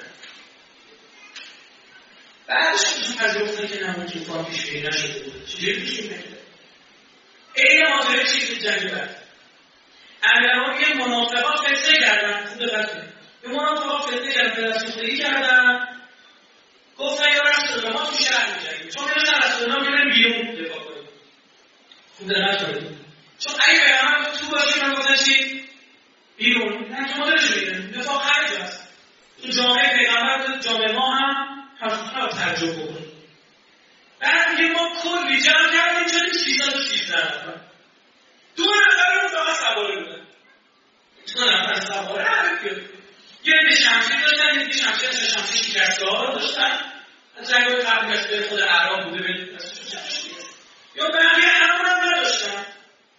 بعدش کشون پذیرفتن که نمون توفان پیشگیری نشده بود. چجوری پیشگیری نشده؟ این ماجرای چیزی جنگ بعد امیران یه منافقات فتنه کردن. خوب دقت کنید یه منافقات فتنه کردن، پدرسوختگی کردن، گفتن یا رسول الله ما تو شهر میجنگیم، چون میرسن رسول الله میرن بیرون دفاع کنیم. خوب دقت کنید چون اگه پیغمبر تو باشی من گفتن چی؟ بیرون نه که مدرش بیرون دفاع خرج هست. تو جامعه پیغمبر تو جامعه ما هم همچون رو ترجمه بکنیم. بعد میگه ما کلی جمع کردیم شدیم سیصد و سیزده نفر، دو نفر رو فقط سواره بودن، دو نفر سواره همه بیاد یه عده شمشیر داشتن، یه عده شمشیر داشتن، شمشیر شکسته ها رو داشتن از جنگای قبل از خود عراق بوده به یا بقیه همون هم نداشتن.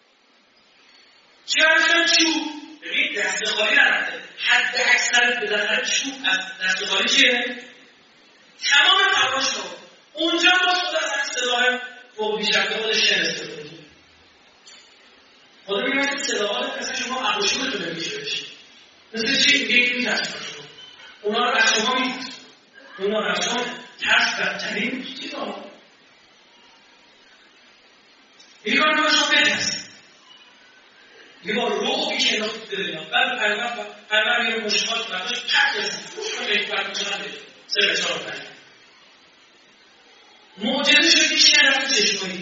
چی هستن؟ چوب. ببین دست خالی نرفته، حد اکثر به دفعه چوب از دست خالی چیه؟ تمام توانش رو اونجا با خود از این صلاح فوق بیشکل خودش شن استفاده کنید. خدا میگه مثل صلاحات مثل شما عقلشونتون نمیشه بشید، مثل چی؟ میگه که میترسون شما اونا رو از شما میترسون، اونا رو از شما ترس بدترین چیز ها میگه کار رو شما بترسید. یه بار روحی که انداخت دلینا بعد پیغمبر پیغمبر یه مشکات برداشت پرت رسید مشکات یک بعد مشکات دید سه به چهار پنج معجزه شد که چه رفت چشمایی.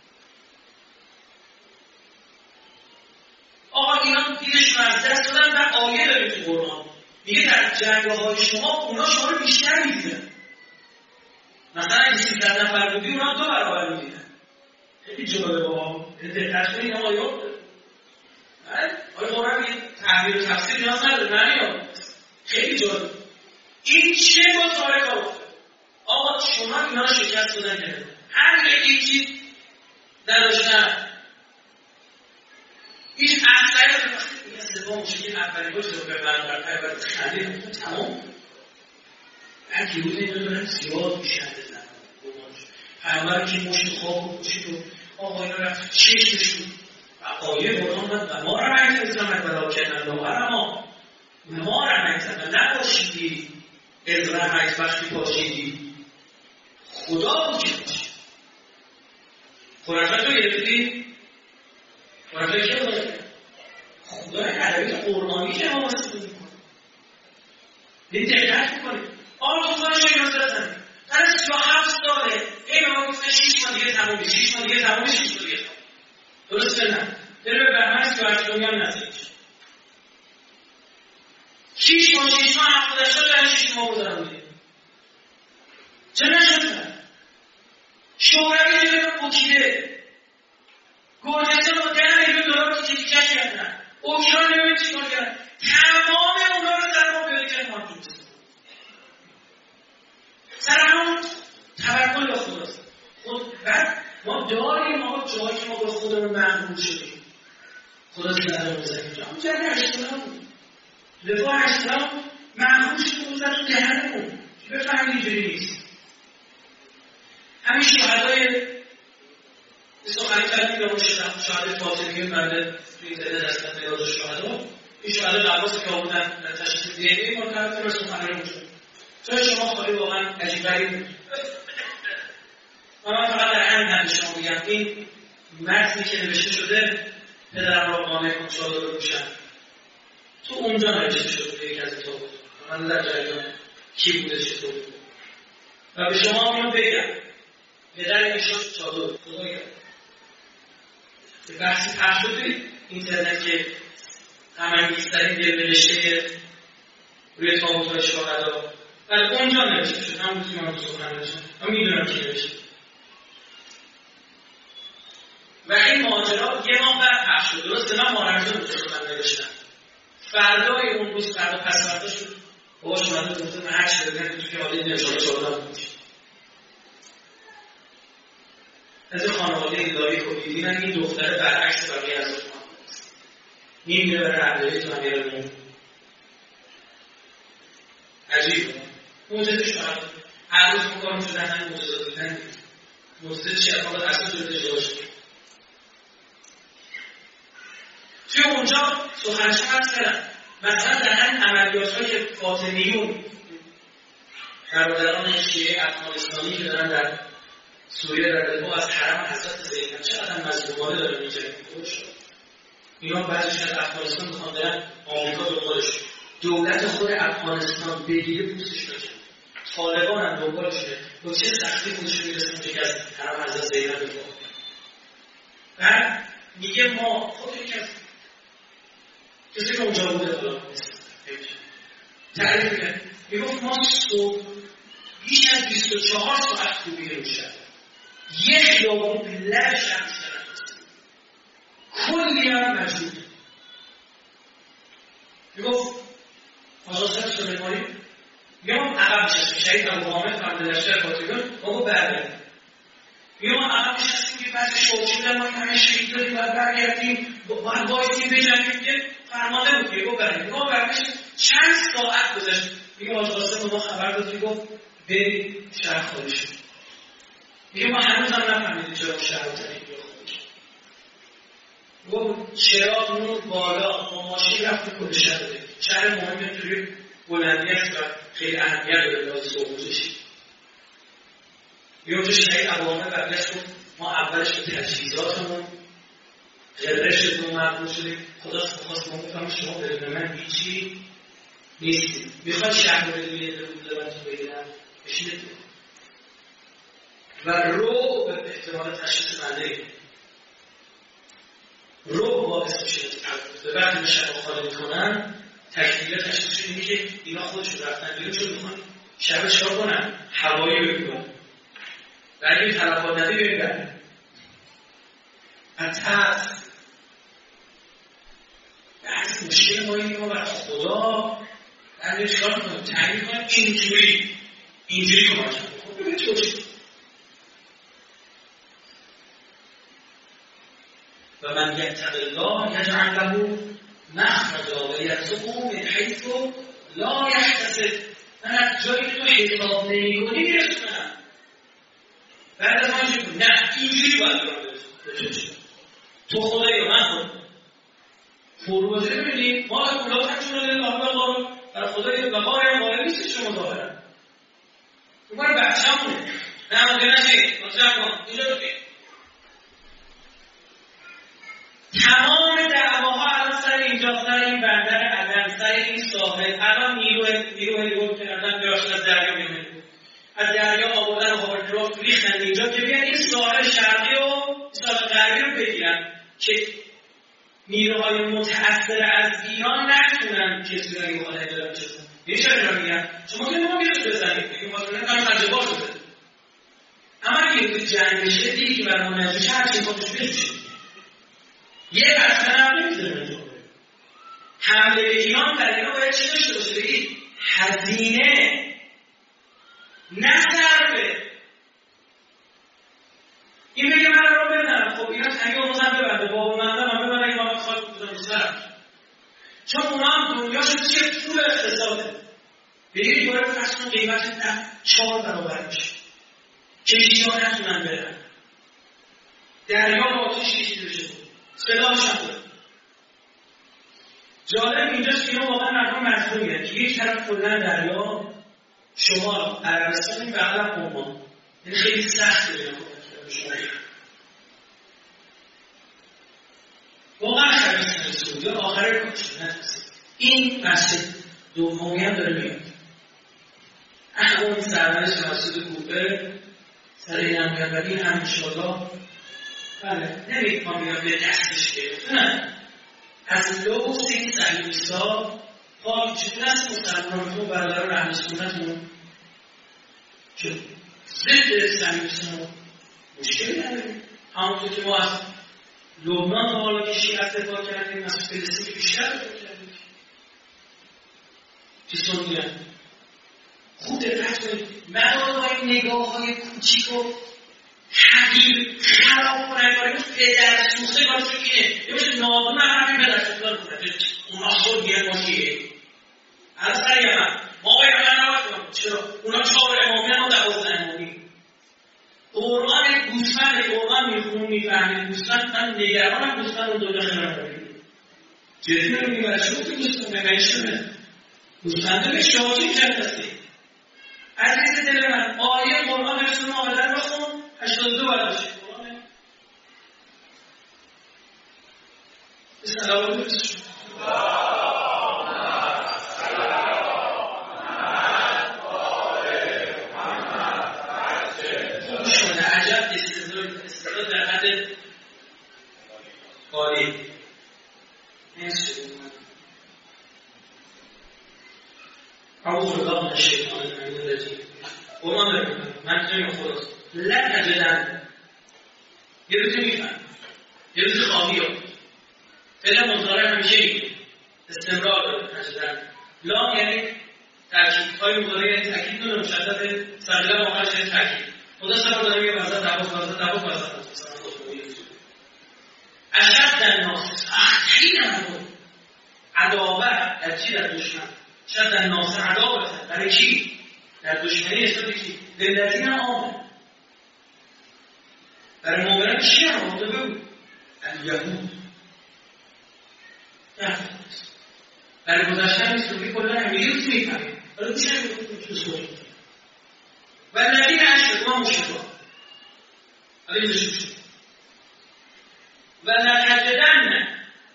آقا اینا دیدشون از دست دادن و آیه داریم تو قرآن میگه در جنگ‌های شما اونا شما رو بیشتر میدیدن. مثلا اگه سیصد نفر بودی اونا دو برابر میدیدن. خیلی جالبه بابا دقت کنید این آیات آیا قرآن یه تحویل و تفسیر نیاز نداره معنی خیلی جالب. این چه با تاریخ آفته آقا شما اینا رو شکست دادن کرده هر یک چیز نداشتن هیچ اصلی رو وقتی این سوم چیزی اولی باشه رو ببرن بر پیبرد خنده تمام هر کی بود این رو دارن زیاد میشن بزنن پیبرد که مشت خواب و کشید و آقا اینا رفت چشمشون آیه قرآن و ما رمید بزنم بلا کنن الله ارما ما رمید بزنم نباشیدی از رمید وقتی باشیدی خدا بود که باشید. خورشت رو گرفتی؟ خورشت که باید خدا عربی قرآنی که ما باید بود میکنه این دقیقت میکنه آن تو کنه شیران زدن در سی و هفت ساله این ما گفتن شیش ما دیگه تمامی شیش ما دیگه تمامی شیش ما دیگه تمامی درسته نه؟ داره به بهمن سی و هشت دنیا نزدیک شیش ما شیش ما هفتاد هشتاد جنگ شیش ما بودن بودیم چه نشد؟ شوروی جلو پوکیده، گرجستان با ده میلیون دلار که تیکش کردن، اوکراین رو چیکار کردن، تمام اونا رو سر ما بیاری که ما دوست سر همون توکل به خداست. خود بعد ما داریم ما جایی که ما به خودمون محبوب شدیم، خدا زنده رو بزنیم اون جنگ هشتم بود، لفا هشتم محبوب شدیم اون زن تو دهنمون که بفهمید اینجوری نیست. همین شهدای سخنی کردیم یا شهده فاطمیه بنده تو این زده دستن نیاز شهده این شهده لباسی که آمودن در تشکیل دیگه ما طرف رو سخنی رو میشون چون شما خواهی واقعا عجیبری بود. من فقط در همین حد شما بگم این متنی که نوشته شده پدرم را قانع کن چادر رو بپوشم تو اونجا نوشته شده به یک از این بود. من در جریان کی بوده چطور بود و به شما اینو بگم پدر ایشان چادر خدا کرد. به بحثی پخش شده اینترنت که همانگیزترین دلنوشته روی تابوت‌های شهدا ولی اونجا نوشته شد. هم بودیم هم سخن نوشتم من میدونم کی نوشته و این ماجرا یه ماه بعد پخش شد. درسته من مارمزون بود سخن نوشتم فردای اون روز فردا پس فردا شد باش اومده گفته من هر چی بگم تو که حالی نشانه شهدا بود. از این خانواده اداری که دیدن این دختره برعکس بقیه از اون این میره برای عبدالی تو امیر نور عجیبه موجزش فرق هر روز مکارم شدن همین موجزات دیدن موجزه چی اقامت اصلا جلده جاش توی اونجا سخنشون هست کرن مثلا در همین عملیات هایی که فاطمیون برادران شیعه افغانستانی که دارن در سوریه در دلمو از حرم حضرت زینب چقدر مظلومانه داره میجنگه اینا بعضیش از افغانستان میخوان برن آمریکا به خودش دولت خود افغانستان بگیره پوستش بکنه طالبان هم دنبالشونه با چه سختی خودش میرسن که از حرم حضرت زینب بکنه. بعد میگه ما خود یکی از کسی که اونجا بوده حالا تعریف میگه میگفت ما صبح بیش از بیست و چهار ساعت خوبی رو شد یک خیابون لب شمس شدن کلی هم مجموعه میگفت آزادسر سلیمانی میگم عقب نشستیم شهید ابو حامد فرمانده لشکر فاطمیون ما گفت برگردیم میگم عقب نشستیم که بعضی شوچی بودن ما این همه شهید داریم باید برگردیم باید بایستیم بجنگیم که فرمانده بود میگم برگردیم ما برگردیم چند ساعت گذشت میگم آزادسر ما خبر داد که گفت بریم شهر خالی شد میگه ما هنوز هم نفهمیدیم چرا شهر رو زنیم بیا خودش گفت چراغ نور بالا با ماشین رفت کل شهر داریم شهر مهمه توی بلندی است و خیلی اهمیت داره باید صحبتشی میگه تو شهید عوامه برگشت گفت ما اولش به تجهیزاتمون غره شدیم و مقبول شدیم خدا خواست ما بفهم شما بدون من هیچی نیستیم میخواد شهر رو بدون یه دو دارم تو بگیرم بشینه و رو به احتمال تشخیص بنده رو باعث میشه به وقتی به شب خالی میکنن تکلیل تشخیص اینه که اینا خودشون رفتن بیرون چون میخوان شب چکار کنن هوایی بگیرن و اگه تلفات نده بگیرن و ترس بعضی مشکل ما اینه ما برای خدا برای چکار کنیم تعریف کنیم اینجوری اینجوری کمک کنیم خب ببین چوشی و من یتق الله یجعل له مخرجا و یرزقه من حیث لا یحتسب. من از جایی که تو حساب نمی‌کنی میرسونم. بعد از من چی نه اینجوری باید برسونم تو خدایی من خود فروزه ببینید ما از اولاد همچون رو داریم الله بارو برای خدایی بقای هم باید نیست شما ظاهرم اون برای بچه همونه نه مونده نشید مطرح کن اینجا رو بید تمام دعواها الان سر اینجا سر این بندر عدن سر این ساحل الان نیروی نیروی رو که الان براشون از دریا میمونه از دریا آوردن و هاردروف ریختن اینجا که بیان این ساحل شرقی و ساحل غربی رو بگیرن که نیروهای متأثر از ایران نتونن کسی رو این حاله اجرام چیزن. یه چرا اینا میگن؟ شما که ما میرس بزنید. این واسه نمیدونم تجربه بزنید. اما اگه جنگ بشه دیگه که برای نجوشه هرچی خودش بشه یه قطعه هم نمیتونه انجام بده. حمله به ایران در اینا باید چی داشته باشه؟ بگید هزینه نه صرفه. این بگه من رو بدنم، خب اینا تنگه آموزم ببنده بابا مندم هم ببنده اگه من خواهد بودم صرف، چون اونا هم دنیاشون چیه؟ پول اقتصاده. بگید دوره فصل قیمت نه چهار برابر میشه، کشتی ها نتونن برن، دریا با آتیش کشیده بشه، سلاحش هم داره. جالب اینجاست که اینا واقعا مردم مجبور میگن که یک طرف کلن دریا شمال عربستان این بغل هم عمان، یعنی خیلی سخت بگم شما واقعا خبیث نسود یا آخر کارشون نتونست. این مسجد دومی هم داره میاد. اون سرمایش مسجد کوفه سر این هم گردی هم انشاءالله بله نمیتونم بیاد به دستش گرفت. نه از لوس این صلیبیستا پاک چون است مسلمانتون برادران اهل سنتمون که ضد صلیبیستا مشکلی نداریم. همونطور که ما از لبنان تا حالا که شیعت دفاع کردیم، از فلسطین بیشتر دفاع کردیم که سنیان خود دقت کنید مبادا این نگاه های کوچیک و حقیر خراب کنه کاری که پدر سوخته کاری که اینه یه باشه نادون هم همین پدر سوخته کار کنه اونا خود بیان باشیه از سر یمن ما باید من نباید کنم. چرا؟ اونا چهار امامی هم و دوازده امامی قرآن گوسفند قرآن میخونون میفهمید گوسفند من نگرانم گوسفند اون دو داخل رو بگیرید جدی رو میگه برای چون که گوسفند مگنشونه گوسفنده به شاکی کرد هستی عزیز دل من آیه قرآن رسول معادلت بخون هشتاد و دو باید باشه قرآنه سلام علیکم عجب استعداد در حد عالی نیست شده اعوذ بالله من الشیطان الرجیم. قرآن داریم من کنیم خودست لن اجدن یه روزی میفهم یه روزی خواهی ها فعلا مضارع همیشه میگه استمرار داره اجدن لام یعنی ترکیب های مضارع یعنی تاکید نون مشدد سرگلم آخرش یعنی تاکید خدا سر داره میگه وزد دباز وزد دباز وزد اشد در ناس سختین هم بود عداوت در چی در دشمن شد در ناس عداوت برای چی؟ در دشمنی نسبت چی؟ للذین آمنوا برای مؤمنان چی هم آمده بگو؟ الیهود برای گذشتن نیست روی کلن همیلیوز میفهمید برای چی هم بگو؟ و الذین اشرکوا مشرکون ولی مشرک و لنجدن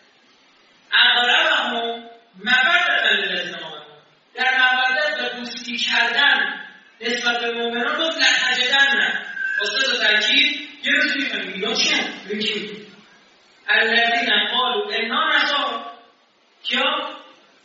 اقربهم مودة للذین آمنوا در مودت و دوستی کردن نسبت به مؤمنان بود لنجدن واسه تاکید یه روز میفهمیم اینا چی هم؟ بگیم الذین قالوا انا نصارا کیا؟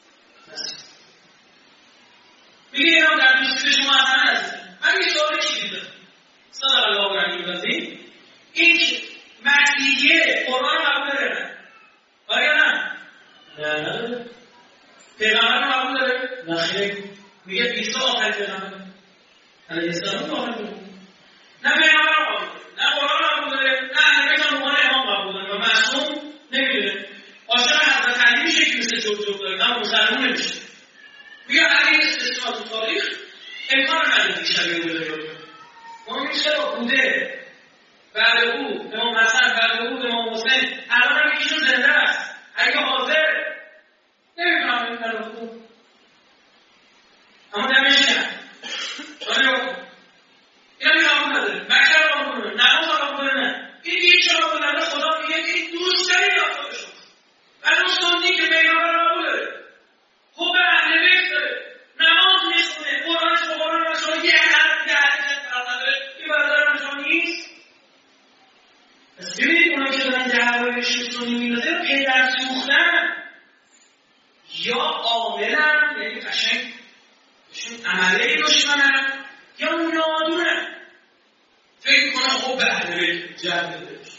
میگه اینا در دوستی به شما اصلا هستن. من یه سوالی چی دیدم صدق الله العلی العظیم این که مسیحیه قرآن قبول داره نه؟ آیا نه؟ نه نه پیغمبر رو قبول داره؟ نه خیلی میگه عیسی آخر پیغمبر علیه السلام آخر پیغمبر نه پیغمبر رو قبول داره نه قرآن رو قبول داره نه اهل هم عنوان امام قبول داره و معصوم نمیدونه عاشق حضرت علی میشه که مثل جور جور داره نه مسلمون نمیشه میگه علی استثناء تو تاریخ امکان نداره شبیه بوده یا اون میگه چرا بوده بعد او امام حسن بعد او امام حسین الان هم ایشون زنده است اگه حاضر نمیدونم این طرف خوب اما دمش کرد آنه بکن اینا میگه قبول نداره مکتر قبول نداره نماز قبول نداره این دیگه چرا قبول نداره خدا میگه این دوست داری یا خودشون و اون سنی که پیغمبر قبول داره خوب اهل بیت داره نماز میخونه قرآنش با قرآن نشانه یه حرف یه حرف نداره این برادر نشانه نیست. پس ببینید اونا که دارن جوابش سنی میدازه رو پدر سوختن یا عاملن یعنی قشنگ عمله دشمنن یا نادونن. فکر کنم خب به اهل جمع بشه.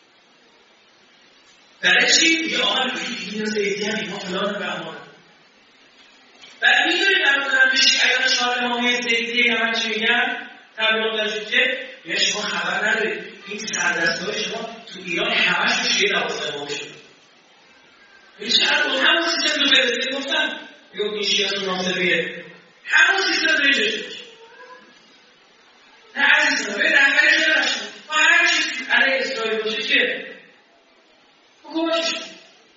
برای چی؟ میگه آقا این زیدی هم اینا فلان بهمان. برای میدونی در مورد شیعیان چهار امامی زیدی همه چی میگن؟ تبلیغات داشتید که یا شما خبر ندارید این سردستگاه شما تو ایران همش رو شیعه دوازده امام شده. این شاید اون همون سیستم رو برسید گفتن یا این شیعه ناصریه همون سیستم رو ایجاد شد. نه عزیزم به رهبری شده نشد و هر چیز علیه اسرائیل باشه که حکومتش شد.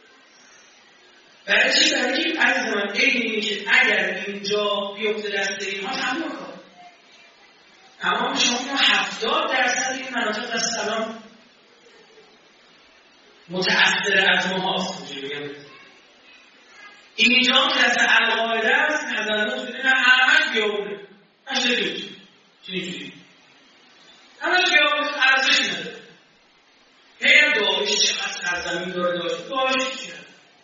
برای چی؟ برای که عزیزم من اینی که اگر اینجا بیفته دست اینها تمام کن. اما شما هفتاد درصد این مناطق دست الان متأثر از ما هست. اینجا که دست القاعده است نظرات بودن همش بیابونه نشده جوش چنینجوری همش بیابونه ارزش نداره. هیم داعش چقدر سرزمین داره داشت داعش چیه؟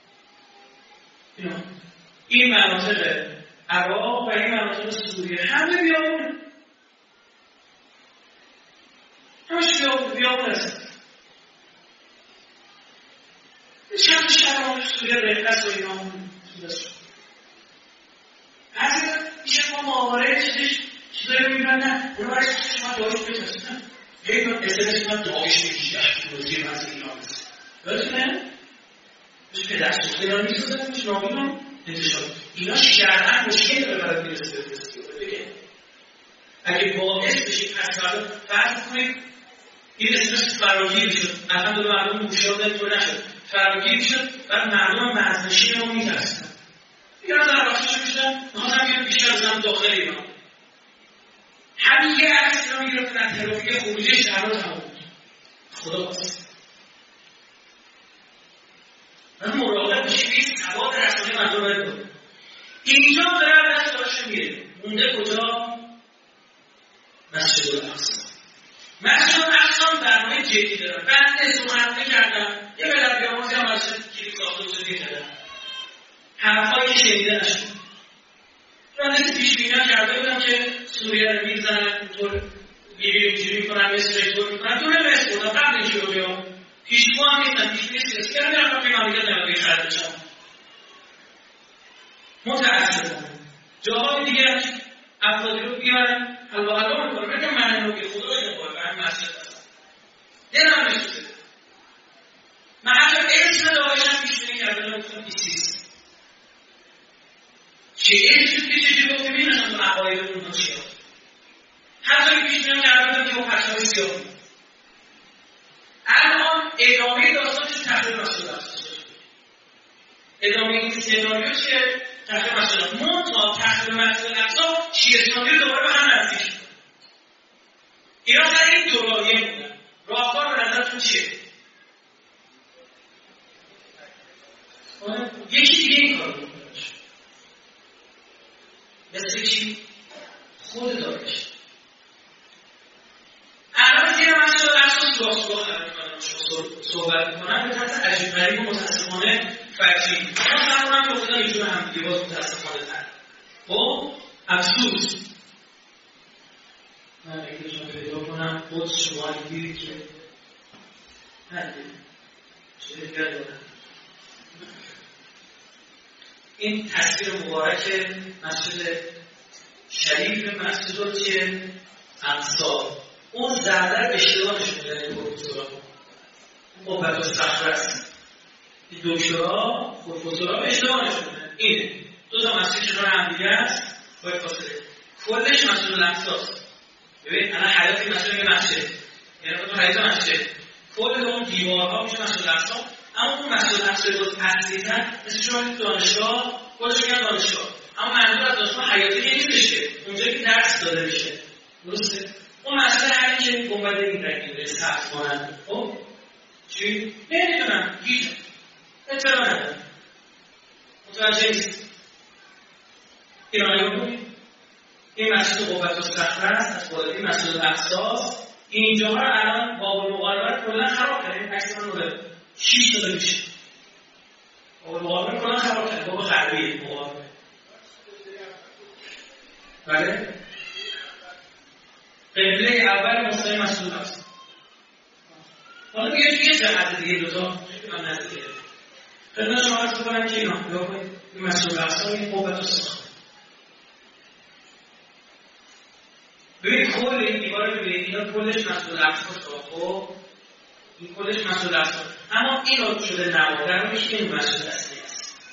این مناطق عراق و این مناطق سوریه همه بیابونه همش بیابونه بیابونه است. چند شهران سوریه رقص و اینا بعضی میشه ما ماهواره چیزش چیزایی رو میبرن نه اونو برای شما داعش بترسید هی من اسمش من داعش میکشه روزی من از اینا هست یادتونه؟ میشه که در سوخته اینا میسازن میشه نامی هم انتشار اینا شرعن مشکل داره برای میرسه بگه اگه باعث بشید پس فردا فرض کنید این اسمش فراگیر شد اصلا دو مردم مشاهده اینطور نشد فراگیر شد و مردم مرزنشین رو میترسن اینا در وقتش میشن میخواستم بیان بیشتر بزنم داخل ایران همین یه عکس اینا میگرفتن از ترافیک خروجی شهرها تمام بود. خدا باست من مراقب بشید این سواد رسانه مردم باید بود. اینجا داره دست داشته میره مونده کجا؟ مسجد الاقصی. مسجد الاقصی برنامه جدی دارم بعد صحبت کردم یه بلد بیاموزی هم مسجد کلیک ساخته بزرگی کردم حرفایی که شنیده نشد. من از پیش بینی کرده بودم که سوریه رو میزنن اینطور لیبی رو جوری میکنن مصر رو اینطور میکنن تو نمیست بودم قبل اینکه رو بیام پیشگو هم نیستن پیش بینی سیاسی کردم میرم که مملکت نمیده خرد بشم متأسفانه جاهای دیگه افرادی رو بیارن حلوا حلوا میکنم بگم من اینو که خدا رو نباید به همین مسجد هستم دلم نشده من حتی اسم داشتم پیش بینی کرده بودم ایسیس که اسم که چه جلو که بینشم تو عقاید اون چیه حتی که پیش بینم کرده بودم که اون پشتهای سیاه بود الان ادامه داستانش تحریر مسئول هست ادامه این سناریو چیه؟ تحریر مسئول هست منطقه تحریر مسئول هست شیعه اسلامی رو دوباره به هم نزدیک شد ایران سر این دو راهیه بودن راهکار به نظرتون چیه؟ یکی دیگه این کار بود مثل چی؟ خود دارش الان زیر مسئول اقصا سراغ سراغ صحبت میکنم به طرز عجیب غریب و متاسفانه فکری ما سرمونم که افتادن اینجور هم دیگه باز متاسفانه تر خب افسوس من اگه شما پیدا کنم خود شما دیدید که ندید چه دیگر دارم این تصویر مبارک مسجد شریف مسجد رو چیه؟ اقصا اون زردر اشتباه نشون میدن این پروفسورا قوت و صخره است این دکترها پروفسورا اشتباه نشون میدن اینه دو تا مسجد کنار هم دیگه است باید فاصله کلش مسجد الاقصی است ببین الان حیات مسجد یه مسجد یعنی تو حیات مسجد کل اون دیوارها میشه مسجد الاقصی اما اون مسجد الاقصی رو اصلی‌تر مثل شما دانشگاه خودش میگن دانشگاه اما منظور از دانشگاه حیاتی که نیستش که اونجایی که درس داده میشه درسته اون مسئله همین که گنبد این رنگی سقف مانند خب چی؟ نمیدونم هیچ اطلاع ندارم متوجه نیست ایرانی بود این مسجد قوت و صخره است از خود این مسجد الاقصی اینجاها رو الان باب المغالبه کلا خراب کردیم عکس من رو شیش سال میشه باب المغالبه کلا خراب کردیم باب غربی مغالبه بله قبله اول مستقیم مسجد الاقصی. حالا دیگه یه جهت دیگه دو تا من نزدیک خدمت شما عرض کنم که اینا نگاه کنید این مسجد الاقصی این قوت و ساخت. ببین کل این دیوار رو ببینید اینا کلش مسجد الاقصی خب این کلش مسجد الاقصی اما این رو شده نمادر میشه این مسجد اصلی است.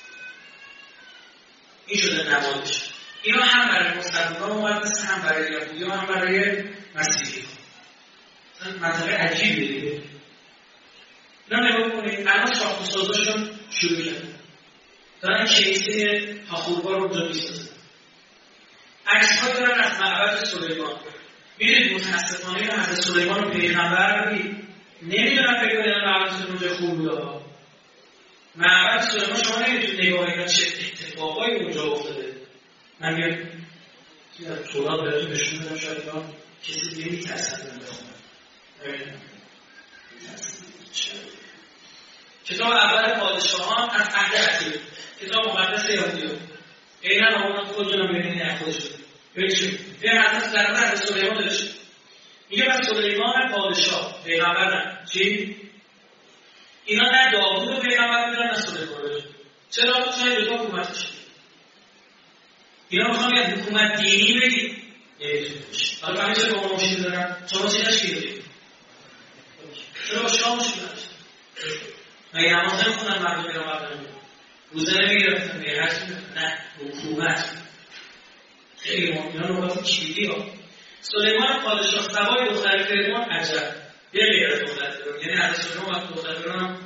این شده نمادش. اینا هم برای مسلمانان مقدس هم برای یهودیان هم برای مسیحیان. منطقه عجیبه دیگه. اینا نگاه کنید الان ساخت و سازاشون شروع شده. دارن کلیسه هاخوربا رو اونجا میسازن. عکس‌ها دارن از معبد سلیمان. می‌بینید متأسفانه حضرت سلیمان رو پیغمبر رو نمیدونم فکر کنید معبد سلیمان اونجا خوب بوده. معبد سلیمان شما نمی‌تونید نگاه کنید چه اتفاقایی اونجا افتاده. من میگم تورات براتون نشون بدم شاید کسی دیگه می‌ترسد من بخونم. کتاب اول پادشاهان از عهد عتیق کتاب مقدس یهودیان عیناً اون خودتون هم ببینید از خودشون ببینید یه حدیث در مورد سلیمان داشت میگه بس سلیمان پادشاه پیغمبر نه چی اینا نه داوود رو پیغمبر میدونن نه سلیمان رو چرا چون دو تا حکومتش اینا میخوام یه حکومت دینی بگید نمیتونه باشه حالا همین چرا با ما مشکل دارن شما چی نشکی بگید چرا با شما مشکل داشت مگه نماز نمیخونن مردم پیغمبر نمیدونن روزه نمیگرفتن میگه هرچی نه حکومت خیلی مهمه اینا نکات کلیدی ها سلیمان پادشاه سوای دختر فرعون عجب یه غیر از دختر فرعون یعنی حضرت سلیمان وقت دختر فرعون هم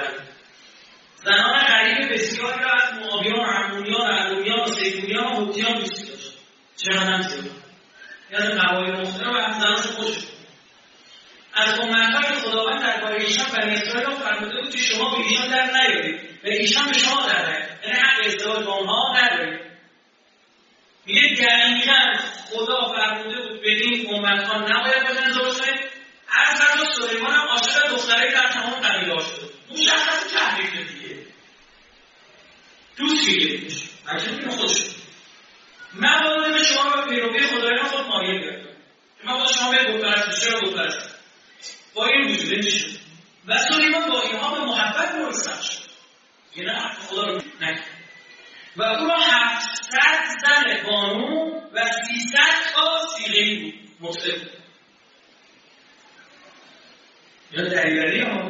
زنان غریب بسیاری را از موآبیان و عمونیان و ادومیان و سیدونیان و حوتیان دوست داشت چنان هم زیاد یعنی قبایل مختلف و هم زنانش خوش از امتهای خداوند درباره ایشان بنی اسرائیل فرموده بود که شما به ایشان در نیارید و ایشان به شما در نیارید یعنی حق ازدواج با اونها ندارید میگه دقیقاً خدا فرموده بود به این امتها نباید باشن ازدواج کنید هر فرد سلیمان هم عاشق دختره در تمام قبیله‌ها شد مشخص تحریک دیگه دوست میگیره بچه میگه خودش من باید به شما به پیروی خدایان خود مایل گردم من باید شما به بت‌پرست چرا بت‌پرست با این وجوده میشد و سلیمان با اینها به محبت مرسل شد یه نه خدا رو نکرد و او را هفتصد زن بانو و سیصد تا صیغه‌ای بود مطلق یا دریوری ها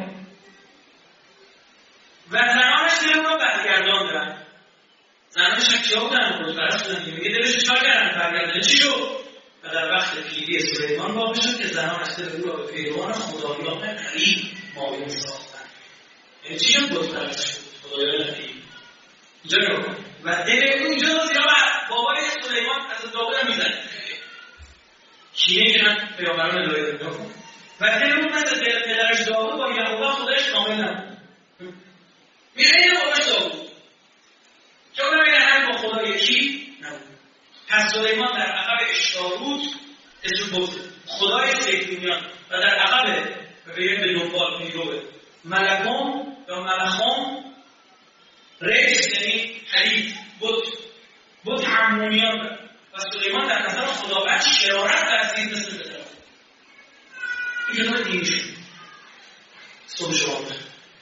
و زنانش دل را برگرداندند زنانش کیا بودن بت‌پرست بودن میگه دلش چهار کردن برگرداندن چی شد و در وقت پیری سلیمان واقع شد که زنانش دل او را به پیروان خدایان غریب مایل ساختند یعنی چی شد بت‌پرست شد خدایان غریب اینجا نگاه و دل او اینجا زیرا بابای سلیمان از داوود هم میزنه کینه که هم پیامبران الهی نگاه کن و دل او مثل دل پدرش داوود با یهوه خودش کامل نبود میگه این باباش داوود که اون میگه هم با خدا یکی نبود پس سلیمان در عقب اشتاروت اسم بود خدای سیدونیان و در عقب به دنبال میروه ملکون یا ملخون رئیس یعنی حدید بود بود عمونیان و سلیمان در نظر خداوند شرارت درستید مثل بزرگ این کتاب دینی شد صبح شما بخیر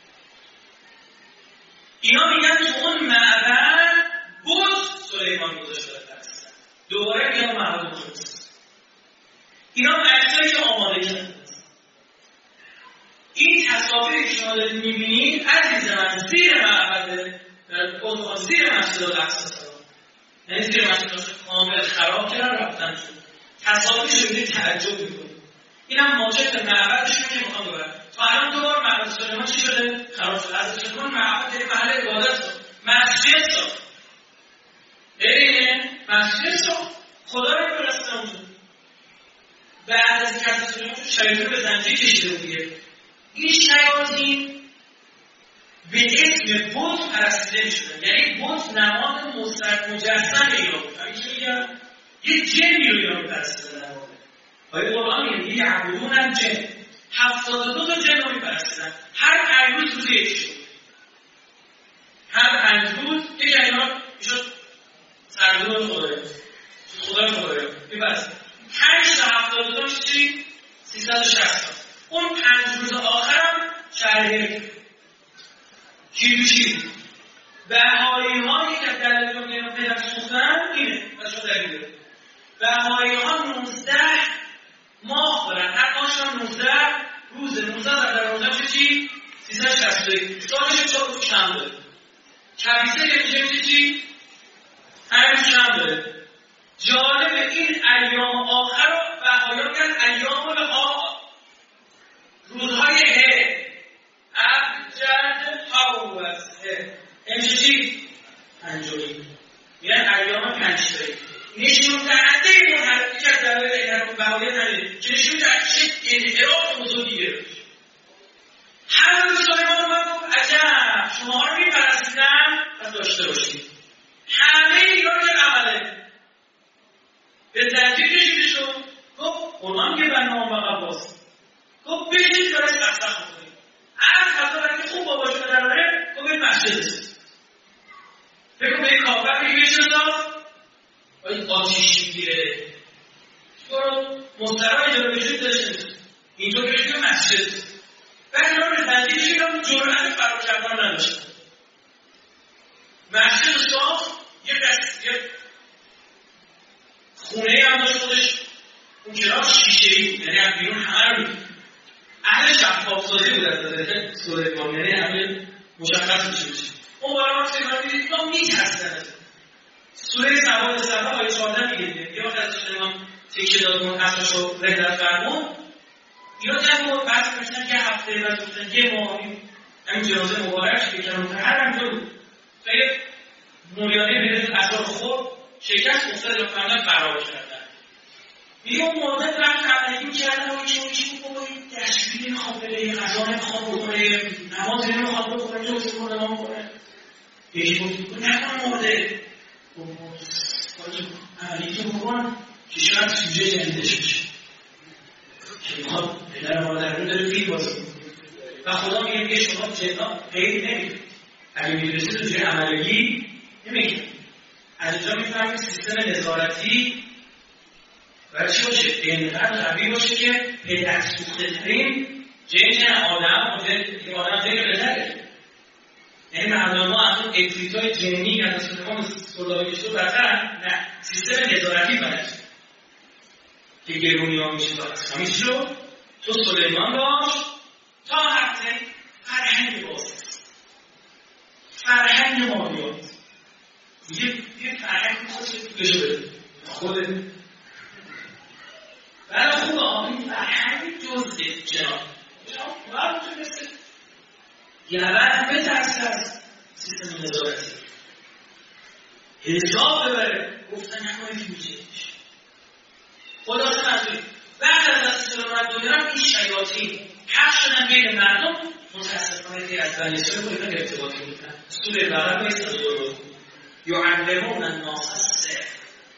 اینا میگن تو اون معبد بود سلیمان گذاشته درست دوباره میگن معبد مخلص اینا عکسایی که آماده کردن این تصاویری که شما دارید میبینید عزیز من زیر معبد در زیر مسجد الاقصی یعنی زیر مسجد الاقصی کامل خراب کردن رفتن شد تصاویرش رو میبینید تعجب میکنید این هم ماجد معبدشون که میخوام ببرن تا الان دوبار معبد سلیمان چی شده؟ خراب شد از سلیمان معبد یعنی محل عبادت شد مسجد شد ببینه مسجد شد خدا رو برسته اونجا بعد از اینکه از سلیمان شیاطین به زنجیر کشیده دیگه این شیاطین به اسم بت پرستیده می‌شدن یعنی بت نماد مستقیم مجسم اینا بود همین چی میگم یه جنی رو اینا می‌پرستیدن آیه قرآن میگه یعبدون الجن هفتاد و دو تا جن رو می‌پرستیدن هر پنج روز روز یکی شد هر پنج روز یک اینا میشد سرگون خدایان خدای خدایان می‌پرستیدن پنج تا هفتاد و دو فرهنگ کیلوشی بهایی هایی که در دنیا پیدا سوختن اینه بچه دلیله بهایی ها نوزده ماه دارن هر ماهشان نوزده روزه نوزده در نوزده چی؟ سیصد و شصت و یک سالش چهار روز کم داره کبیسه که میشه چی؟ هر روز کم داره جالب این ایام آخر رو بهایان کرد ایام الها روزهای هه ابجد هاوزه این چی؟ پنجوری میگن ایام پنجتایی نشون دهنده این محرکی که در این بهایان ندید که نشون دهنده انحراف بزرگیه هر روز سلیمان اومد گفت عجب شما رو میپرستیدن پس داشته باشید همه ایران که عمله به زنجیر کشیده شد گفت قرآن که برنامه و قباس گفت بشید برای سخصخ بکنید از حتی برای خوب باباشون در داره گفت به مسجد است بگو به این کافر بگی بشید باید آتیش میگیره برو مسترهای جلو بشید داشته اینطور بشید به مسجد و اینا به زنجیر کشید هم جرعت فرار کردن نداشتن مسجد ساخت یه دست یه خونه هم داشت خودش اون کنار شیشه‌ای بود یعنی از بیرون همه رو می‌دید اهل شفاف‌سازی بود از نظر سلیمان یعنی همه مشخص میشه بشه اون بالا ما سلیمان می‌دید ما می‌ترسن سوره سواد صفحه آیه چهارده میگه یه وقت از سلیمان تکیه داد اون اصلش رو رهلت فرمون اینا هم بود بعد می‌شنن یه هفته بعد گفتن یه ماه همین جنازه مبارک که کنار هر هم بود خیلی موریانه به اثر خود شکست افتاد و کاملا فرار کردن میگه اون مدت رفت تبلیغ کردن و چه چی بابا این دستگیری میخواد بده غذا نمیخواد بخوره نماز نمیخواد بخوره تو چه نماز بخوره یکی بود نکن مرده عملیتو بکن که شاید سوژه جدیدش بشه که میخواد پدر مادر رو داره فیل بازی و خدا میگه شما جدا غیر نمیده اگه میرسید تو جای عملگی نمیگه از اینجا میفهمید سیستم نظارتی برای چی باشه؟ اینقدر قوی باشه که پدر سوخته ترین جنگ آدم و آدم فکر بهتره یعنی مردم ما از اون اکریتای جنی از سلیمان سردابی کشتو برتر نه سیستم نظارتی برش که گرونی ها میشه باید همیشه رو تو سلیمان داشت تا هفته فرهنگ باست فرهنگ مالیات یه یه فرهنگ خودش بشه بده خودت برای خوب آمین فرهنگ جزده جناب جناب باید تو مثل یعبت بترسه از سیستم نظارتی حساب ببره گفتن نکنید میشه خلاصه نزدید بعد از از سیستم مردم هم این شیاطین پخش شدن بین مردم متاسفانه که از بنی اسرائیل خود اینها ارتباطی بودن سوره بقره باید صد و دو یعلمون الناس السحر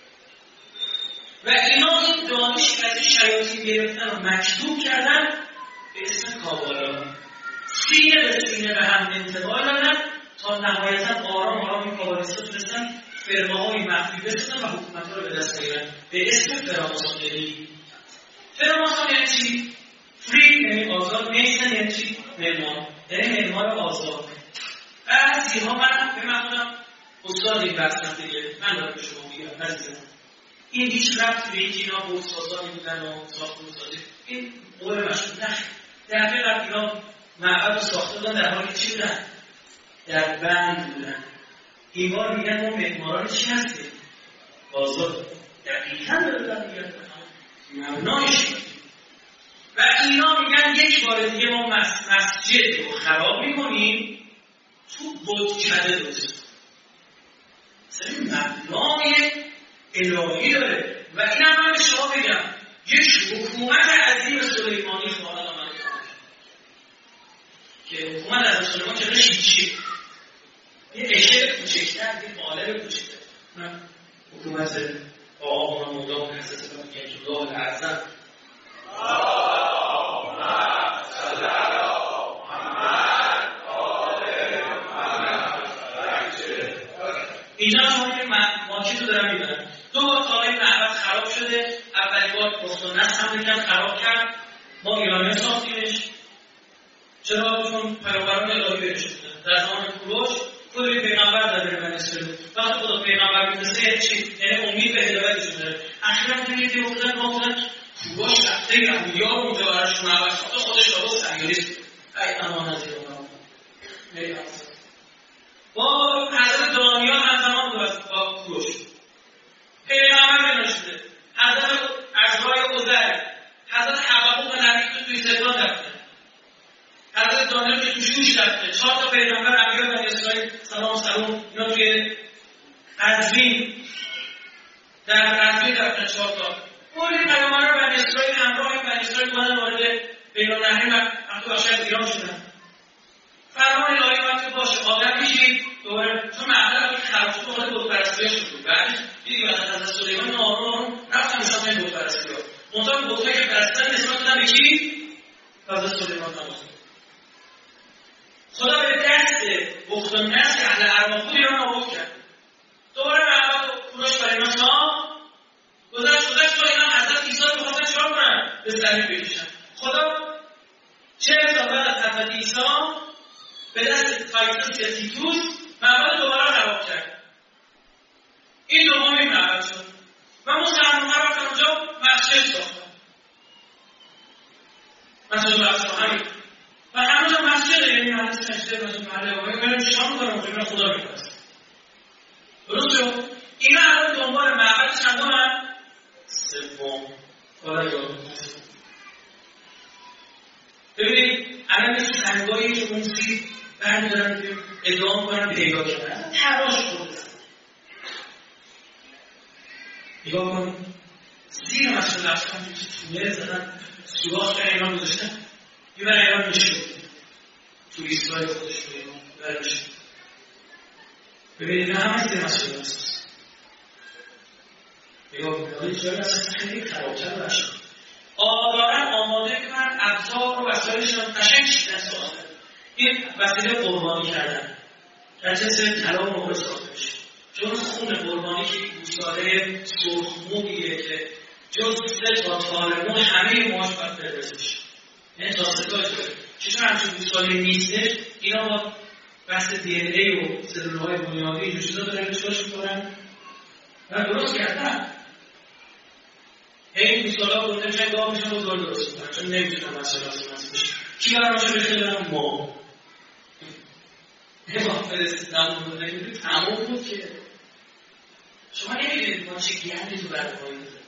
و اینا این دانش که از این شیاطین گرفتن و مکتوب کردن به اسم کابالا سینه به سینه به هم انتقال دادن تا نهایتا آرام آرام این کابالیستا تونستن فرماهای مخفی بسازن و حکومت‌ها رو به دست بگیرن به اسم فراماسونری. فراماسون یعنی چی؟ فری یعنی آزاد، میسن یعنی چی؟ معمار یعنی معمار آزاد. بعضی ها من به من خودم استاد این بحثم دیگه من دارم به شما میگم عزیزم این هیچ ربط به اینکه اینا بودسازانی بودن و ساختمونسازی این قول مشهور نه در حقیقت اینا معبد رو ساخته بودن در حالی چی بودن؟ در بند بودن. این بار میگن ما معماران چی هستیم؟ آزاد. دقیقاً دارن میگن مبنایش و اینا میگن یک بار دیگه ما مسجد رو خراب میکنیم تو بتکده درست مثلا مبنای الهی داره و این هم من به شما بگم یک حکومت عظیم سلیمانی خواهد آمده که حکومت از سلیمان چرا هیچی یه اشل کوچکتر یه قالب کوچکتر حکومت آقا مولان حضرت بقیت الله الاعظم اینجا شما که ماکیتو دارم میبرم دو بار تاقای معبد خراب شده اولی بار بختانست هم بکن خراب کرد ما ایرانی ساختیمش چرا؟ چون پیامبران الهی بهش بودن. در زمان کوروش خود پیغمبر داده به بنی اسرائیل. وقتی خدا پیغمبر می‌رسه یعنی چی؟ یعنی امید به هدایتشون داره. اخیراً دیدید که گفتن ما بودن کوروش رفته یهودی‌ها اونجا براش معبد ساخته، خودش لابد صهیونیست بود. ای امان از اینا. میگم با حضرت دانیال همزمان بود با کوروش. پیغمبر نوشته. حضرت عزرای عزر، حضرت حبقوق نبی تو توی زندان رفته. حضرت دانیال که تو جوش رفته. چهار تا پیغمبر انبیا بنی اسرائیل سلام سلام اینا توی قزوین در قزوین رفتن چهار تا. کلی پیغمبر بنی اسرائیل همراه بنی اسرائیل اومدن وارد بین‌النهرین و حتی بخشای ایران شدن. فرمان الهی وقتی باشه آدم میشید دوباره چون معبد وقتی خراب شد وارد بت‌پرستی شد. بعدش دیدی بعد از حضرت سلیمان آرون رفتن نسبت به بت‌پرستی. منتها بت‌هایی که پرستن نسبت دادن به کی؟ حضرت سلیمان نماز. خدا به دست بخت و نسل اهل ارواح خود ایران آورد کرد. دوباره معبد و کوروش برای اینا سام گذشت گذشت تا اینا حضرت عیسی رو بخواستن چیکار کنن؟ به زمین بکشن. خدا چهل سال بعد از حضرت عیسی به دست تایتوس یا تیتوس معبد دوباره خراب کرد. این دومین معبد شد و مسلمان‌ها رفتن اونجا مسجد ساختن. مسجد الاقصی همین و همونجا مسجد یعنی محل سجده مسجد محل آقایی برای شام کنم اونجا خدا می‌پرست. درست شد؟ اینا الان دنبال معبد چندم هم؟ سوم. حالا یاد ببینید الان یه سنگایی که اون سی برمی‌دارن که ادعا کنن پیدا کردن تراش کنن. نگاه کن زیر مسجد الاقصی هم که تونل زدن سوراخ کردن اینا گذاشتن میبرن ایران میشه توریست‌های خودش رو ایران برمیشه. ببینید همه زیر مسجد الاقصی نگاه کنید جایی اصلا خیلی خرابتر برشه آدارن آماده کنن ابزار و وسایلشون قشنگ شیدن ساختن. این وسیله قربانی کردن در جنس طلا و مهر ساخته میشه چون خون قربانی که گوساله سرخمویه که جز سه تا طالبون همه موهاش باید بردازه میشه. یعنی تا سه تا داره چون همچون گوساله نیستش اینا با بحث دی ان ای و سلولهای بنیادی اینجور چیزا دارن چکارش میکنن و درست کردن. این گوساله ها برده میشن گاه میشن و دار درست میکنن چون نمیتونن مسئله هست مسئله بشه. کی برماشه بخیدن؟ ما امام فرستادن بود نمیدونی تمام بود که شما نمیدونید ما چه گندی تو برقایی داره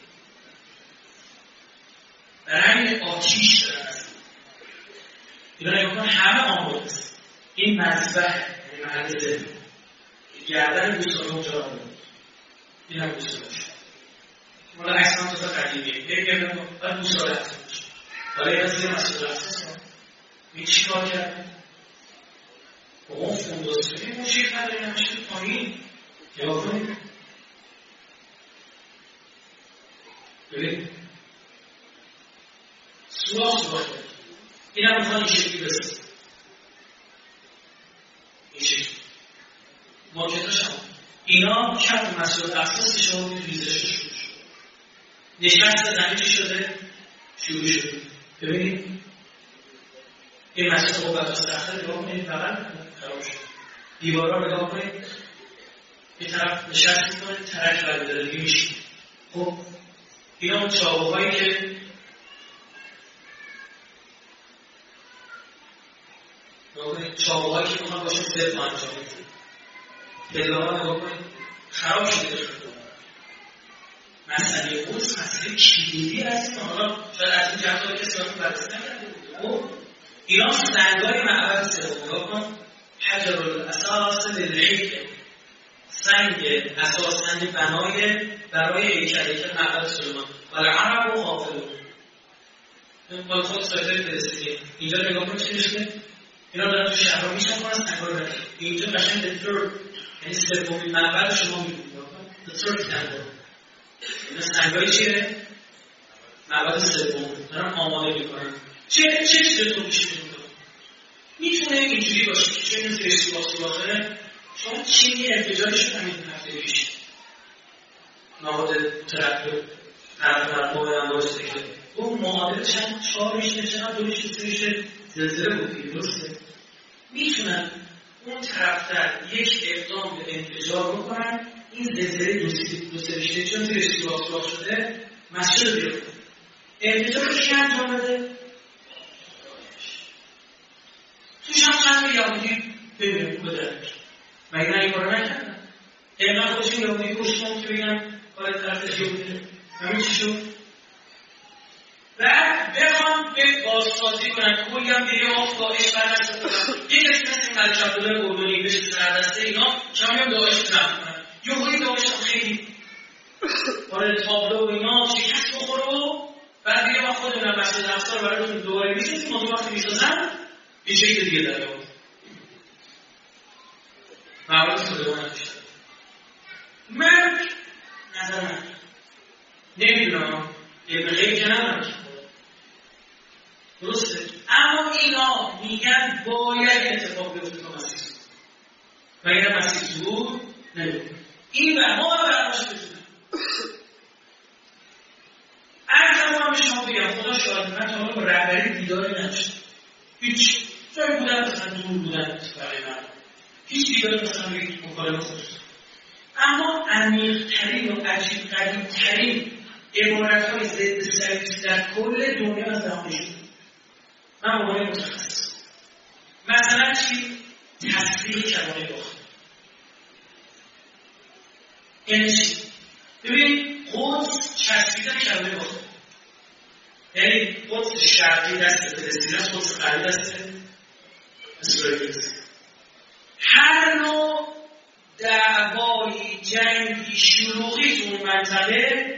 برای همین آتیش دارن اصلا اینا نگاه کن همه آماده است. این مذبح یعنی محل ذبح گردن گوساله اونجا را بود این هم گوساله شد مالا عکس هم تازه قدیمیه یک گردن باید گوساله هست باشه حالا این از زیر مسئول هست این چی کار کرد؟ با اون فونداسیونی اون شیخ نداری نمیشه پایین نگاه کنید ببین سوراخ سوراخ کرد این هم میخوان این شکلی بسید این شکلی ماکتاش هم اینا کف مسئول اقصاصی شما بید ریزش شروع شد نشست زمین چی شده؟ شروع شده ببینید این مسئول قوت و سخته نگاه کنید بغل خراب شد دیوارا نگاه کنید یه طرف نشست میکنید ترک بردارگی میشید. خب اینا اون چاقوهایی که چاقوهایی که میخوان باشه زد ما انجام میدید پله ها نگاه کنید خراب شده داشته مسئله قدس مسئله کلیدی هست حالا شاید از این جهت های کسی هایی بررسی نکرده بود. خب ایران سنگای معبد سوم نگاه کن حجر الاساس للهیکل سنگ اساس سنگ بنای برای هیکل هیکل معبد سلیمان والعرب و غافلون مال خود سایتای فلسطینی اینجا نگاه کن چی میشه اینا دارن تو شهرها میشن کنن سنگا رو برن اینجا قشنگ دکتر یعنی سومین معبد شما میبینید دکتر کندر اینا سنگای چیه؟ معبد سوم دارن آماده میکنن چه چه چیزی تو میشه میتونه اینجوری باشه که چون این زیر سوراخ سوراخه شما چینی ارتجاعی شد همین هفته پیش مواد ترکتور طرف طرف مواد هم باشته که اون معادل چند چهار میشه چند دو میشه سه میشه زلزله بود، درسته؟ میتونن اون طرفتر یک اقدام به انفجار بکنن، این زلزله دو سه رشته چون زیرش سوراخ سوراخ شده مسجد رو بیرفتن. انفجارش کی انجام بده؟ توش هم چند یهودی ببینیم بودن مگه نه این کارو نکردن؟ اینقدر خودشون یهودی کشتن که بگن کار طرف یهودی همین چی شد؟ بعد بخوام به بازسازی کنن کلی هم به یه آف داعش برنسته کنن یه کسی مثل ملک عبدالله اردنی بشه سردسته اینا کمی هم داعش کنن کنن یهودی داعش هم خیلی وارد تابلو و اینا شکست بخوره و بعد دیگه ما خودمون مسجد اقصی رو براتون دوباره می‌سازیم ما وقتی می‌سازن یه چیز دیگه در میاد معلومه خودمون نمیشه. من نظر من نمیدونم یه بغیر که ندارم درسته، اما اینا میگن باید اتفاق بیفته تا مسیح و این مسیح ظهور نمیکنه. این به ما برنامه‌اش بزنم اگر من به شما بگم خدا شاید من تا حالا با رهبری دیداری نداشتم، هیچ جایی بودن مثلا دور بودن برای من هیچ دیداری مثلا بگید مکالمه خودش، اما عمیق‌ترین و عجیب غریب‌ترین عبارت‌های ضد سرویس در کل دنیا از دهانشون من مقاله متخصص. مثلا چی؟ تصدیق کلمه باخت. یعنی چی؟ ببین قدس چسبیدن کلمه باخت. یعنی قدس شرقی دست فلسطین است، قدس غربی دست اسرائیل است. هر نوع دعوایی، جنگی، شلوغی تو اون منطقه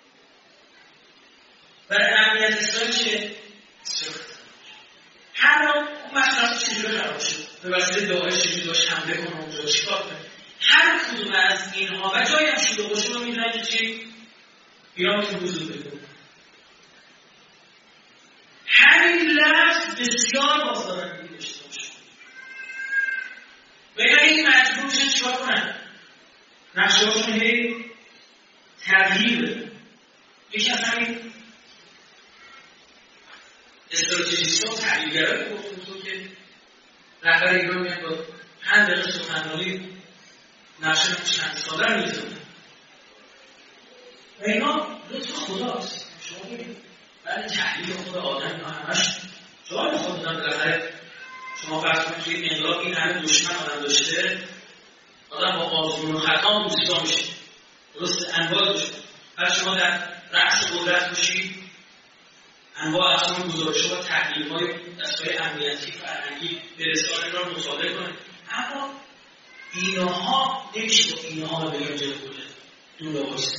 برای امنیت اسرائیل چیه؟ هر نوع مسئله چجوری خراب شد به وسیله داعش چجوری داشت حمله کنه اونجا چیکار کنه. هر کدوم از اینها و جایی هم شلوغ باشه رو میدونن که چی؟ ایران میتونه حضور بده. همین لفظ بسیار بازدارندگی داشته باشه و یعنی این مجبور میشن چیکار کنن؟ نقشه هاشون هی تغییر بده. یکی از همین استراتژیست ها تحلیلگرایی که گفتم که رهبر ایران میاد با پنج دقیقه سخنرانی نقشه چند ساله رو میزنه و اینا لطف خداست. شما ببینید بعد تحلیل خود آدم اینا همش جای خود دادن. بالاخره شما فرض کنید توی انقلاب این همه دشمن آدم داشته، آدم با آزمون و خطا دوستا میشه، درسته؟ انواع دشمن. بعد شما در رأس قدرت باشید، انواع اصلا گزارش‌ها و تحلیل‌های دستگاه امنیتی فرهنگی به رسانه را مصادره کنه. اما اینها نمیشه با اینها رو بگم جلو کنه دور بایسته.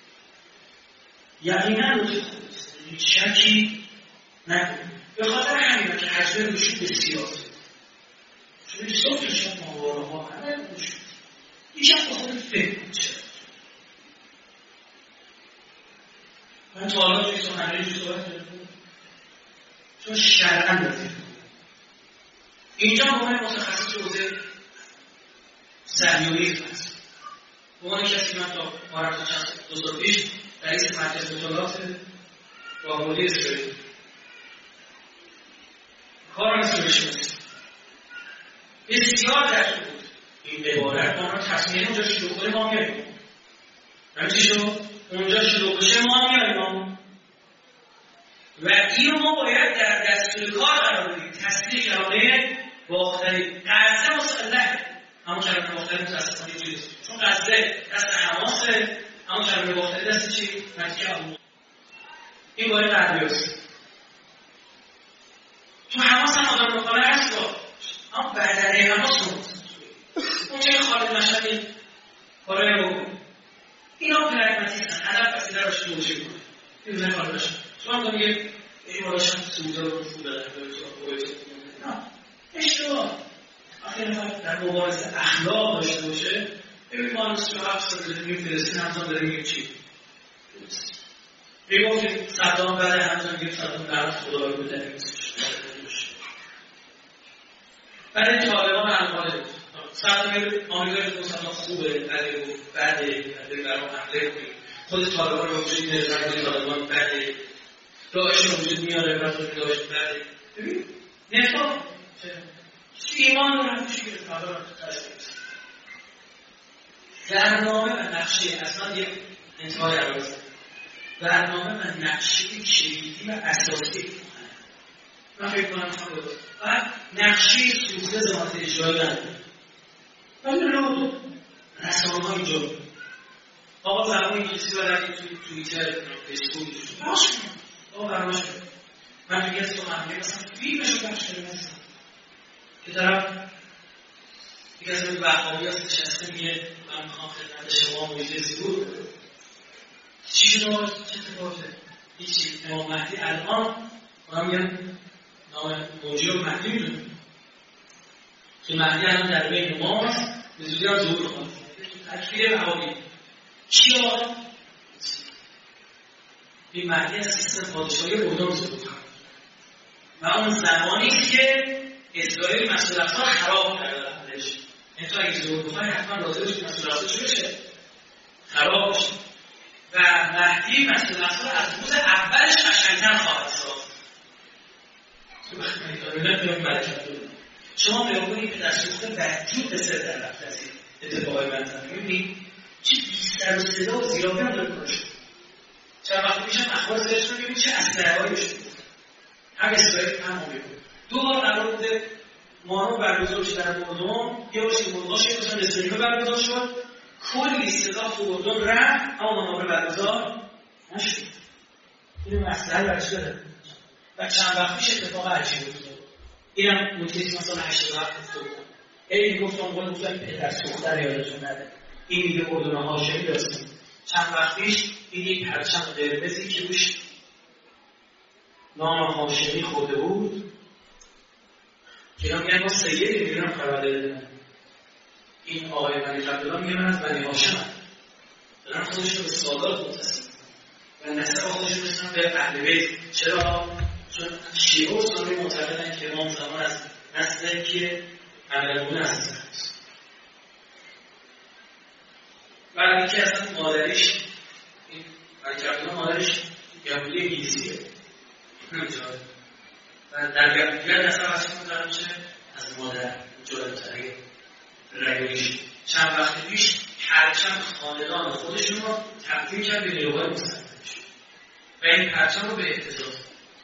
یقینا روی خودست، هیچ شکی نکنه. به خاطر همینه که حجم روشون بسیار چون این صوت شما ماهواره ها همه روشون هیچ هم به خود فکر کنید چرا. من تا حالا توی سخنرانی جو صحبت دارم چون شرعاً بازی اینجا به عنوان متخصص حوزه صهیونیسم هست. به عنوان کسی من تا مارم تا چند دو سال پیش رئیس مرکز مطالعات راهبردی اسرائیل کارم اسرائیل شناسی بسیار دقیق بود. این عبارت ما را تصمیم اونجا شروع کنه ما میاریم. همین چی شد؟ اونجا شروع بشه ما میاریم و این رو ما باید در دستور کار قرار بدیم. تصدیق کلمه باختری غزه مسلح همون کلمه باختری متاسفانه یه چیزی چون غزه دست حماسه، همون کلمه باختری دست چی؟ مکه همون این باید غربی هست. تو حماس هم آدم بخوره هست با اما بدنه حماس کنید اون چه خالد مشهدی کاره بکن اینا پرگماتیستن. هدف بسی در باشی دوشی کنه این روزه خالد مشهد شما هم میگه این باراشم سوزه رو فو دادن نه اشتباه. آخه نفر در مبارزه اخلاق داشته باشه ببین ما هنوز سی و هفت سال داریم میگیم فلسطین همزان داریم میگیم چی؟ میگم که صدام بعد همزان میگیم صدام برات خدا رو بدنیم برای طالبان القاعده بود. صدام میگه آمریکا رو صدام خوبه بده و بده بده برام حمله کنیم. خود طالبان رو وجود میاره برای طالبان بده. داعش رو وجود میاره برای داعش بده. ببین نفاق ایمان رو نمیشه که مدار تشکیل برنامه و نقشه اصلا یک انتهای عرضه برنامه و نقشه کلیدی و اساسی من فکر کنم خود و نقشه سوخته ذات اجرایی نداره ولی رو رسانه های جو آقا زمان انگلیسی بردی توی توییتر فیسبوک باش کنم آقا برماش کنم من توی از تو محمده مثلا فیلمشو بخش کنیم مثلا که طرف یک از این وحابی هست نشسته میگه من میخوام خدمت شما موجود زیبور چی شده چه اتفاقه هیچی امام مهدی الان من میگم نام موجود رو مهدی میدونم که مهدی الان در بین ماست به زودی هم ظهور خواهد تکفیر وحابی چی آقا؟ این مهدی از سیستم پادشاهی اردن ظهور خواهد و اون زمانی که اسرائیل مسجد الاقصی خراب کرده اولش این تو اگه ظهور بخواهی حتما لازم باشه مسجد الاقصی چی بشه؟ خراب بشه و مهدی مسجد الاقصی از روز اولش قشنگ‌تر خواهد ساخت تو وقتی نمی‌دونم برکت داره شما نگاه کنید که در سوخته بدجور به سر در رفت هستید اتفاقای منطقه می‌بینید چی بیشتر و صدا و زیرابی هم داره کنه شد چند وقت میشم اخبار سرش رو می‌بینید چه اسلحه‌هایی بشه هم اسرائیل هم آمریکا دو بار قرار بوده مانو برگزار شد در اردن یه بارش که ملغا شد مثلا رسانه‌ها برگزار شد کلی صدا تو اردن رفت اما منابع برگزار نشد این مسئله برش داره و چند وقت پیش اتفاق عجیبی افتاد اینم نکته‌ای مثلا هشتاد و هفت افتاد این گفتم قول گفتم پدر سوختر یادتون نده این میگه اردن هاشمی داشتیم چند وقت پیش این یک پرچم قرمزی که روش نام هاشمی خورده بود که اینا میگن ما سیدی میگن پرونده دادن این آقای بنی عبدالله میگه من از بنی هاشم هم دارن خودشون به سادات متصل و نسب خودشون بسیدن به اهل بیت چرا؟ چون شیعه و سنی معتقدن که امام زمان از نسل که امیرالمومنین هستن بعد اینکه اصلا مادریش این بنی عبدالله مادریش یهودی انگلیسیه نمی‌جاده و در یاد نسب هستیم دارم چه از مادر جالب‌تره رگویش چند وقت پیش پرچم خاندان خودشون رو تبدیل کرد به نیروهای مستقلش و این پرچم رو به اعتزاز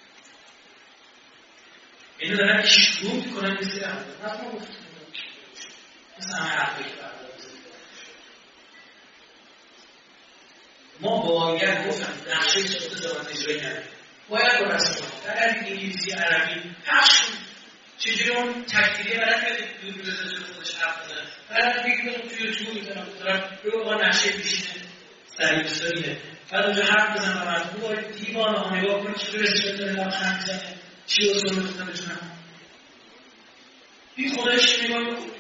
اینو دارن شروع میکنن مثل هم نفر گفتم مثل همه حرفی که بردار ما باید گفتم نقشه سخت زمان اجرایی نداریم باید با رسول در عربی انگلیسی عربی پخش کنیم چجوری اون تکتیری برد که دور میزده توی خودش حرف بزنه برد بگیم توی یوتیوب میتونم بطورم رو با نقشه پیشینه سریع بستانیه بعد اونجا حرف بزن و مردم باید دیوانه ها نگاه کنید چجوری رسول داره لبخند میزنه چی اصول میتونم بتونم این خودش نگاه کنید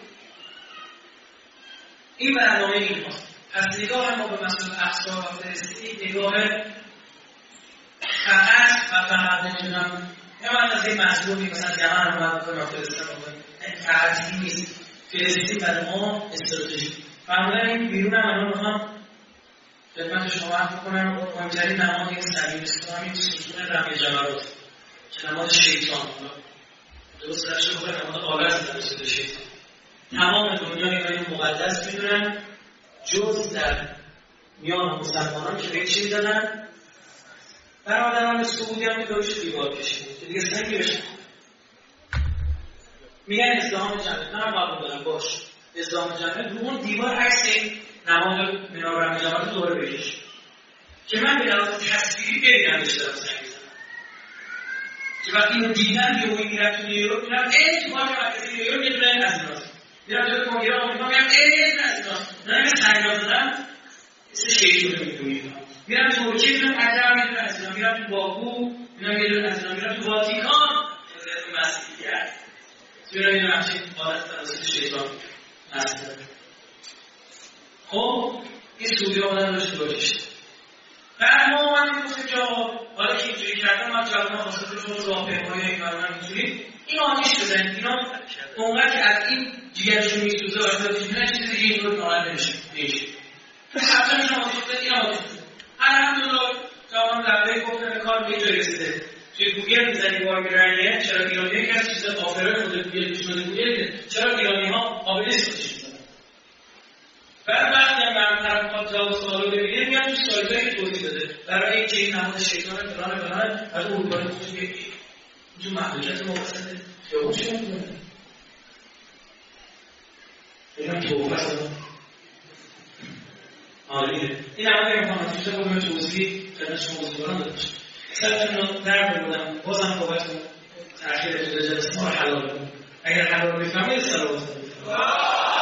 این برنامه این هاست پس نگاه ما به مسئول اقصا و فلسطین نگاه فقط و فقط نمیدونم یا من از این محصولی مثلا جهان رو باید بکنم فلسطین رو باید فقط این نیست فلسطین برای ما استراتژی فرمودن این بیرون هم الان میخوام خدمت شما عرض بکنم مهمترین نماد یک سلیم اسلام این ستون رمی جمرات که نماد شیطان درست درش رو بکنم نماد آغاز در رسول شیطان تمام دنیا اینو مقدس میدونن جز در میان مسلمانان که به چی دادن برادران سعودی هم میدارش دیوار کشید که دیگه سنگی بشن میگن اسلام جمعه من هم قبول دارم باش اسلام جمعه رو اون دیوار عکس نماد منار رمی جمعه دوره بکش که من به لحاظ تصویری ببینم داشتم سنگی زنم که وقتی اینو دیدن یه اوی میرم تو نیویورک میرم ای تو باید مرکزی نیویورک یه دونه از ایناست میرم جلوی کنگره آمریکا میرم ای از ایناست نه نمیه سنگا زدم مثل شیطون رو میدونیم میرم ترکیه میرم عجب میدونم از اینا میرم تو باکو میرم یه دونه از اینا میرم تو واتیکان تو مسیحیت میرم اینو همچین حالت توسط شیطان هست خب این سعودی آمدن روش رو کشته بعد ما آمدیم گفتیم که حالا که اینجوری کردم من جوابم واسه رو راهپیمایی این کارو اینجوری این آتیش بزنید اینا اونقدر که از این جیگرشون میسوزه و آتیش میزنن چیز دیگه این رو ناراحت نمیشه نمیشه حتی میشم آتیش بزنید این آتیش بزنید الحمدلله جوان لبه گفتن کار به اینجا رسیده توی گوگل میزنی بار میرنیه چرا ایرانی ها که از چیز آفره خود گوگل پیشنهاد گوگل چرا ایرانی ها آبلیس خودش میزنن. بعد وقتی هم برم طرف خواهد جواب سوالو ببینه میاد تو سایت هایی که توضیح داده برای اینکه این نماد شیطان فلان فلان از اون اروپایی خودش میگه اینجور محدودیت موسطه خیابون چی میکنه اینم توفه هست. آره این نماد امکاناتی رو باید توضیح خدمت شما بزرگان داده باشه. سلطان رو در بودم بازم بابت تأخیر جلسه ما رو حلال بود. اگر حلال بفهمید سلام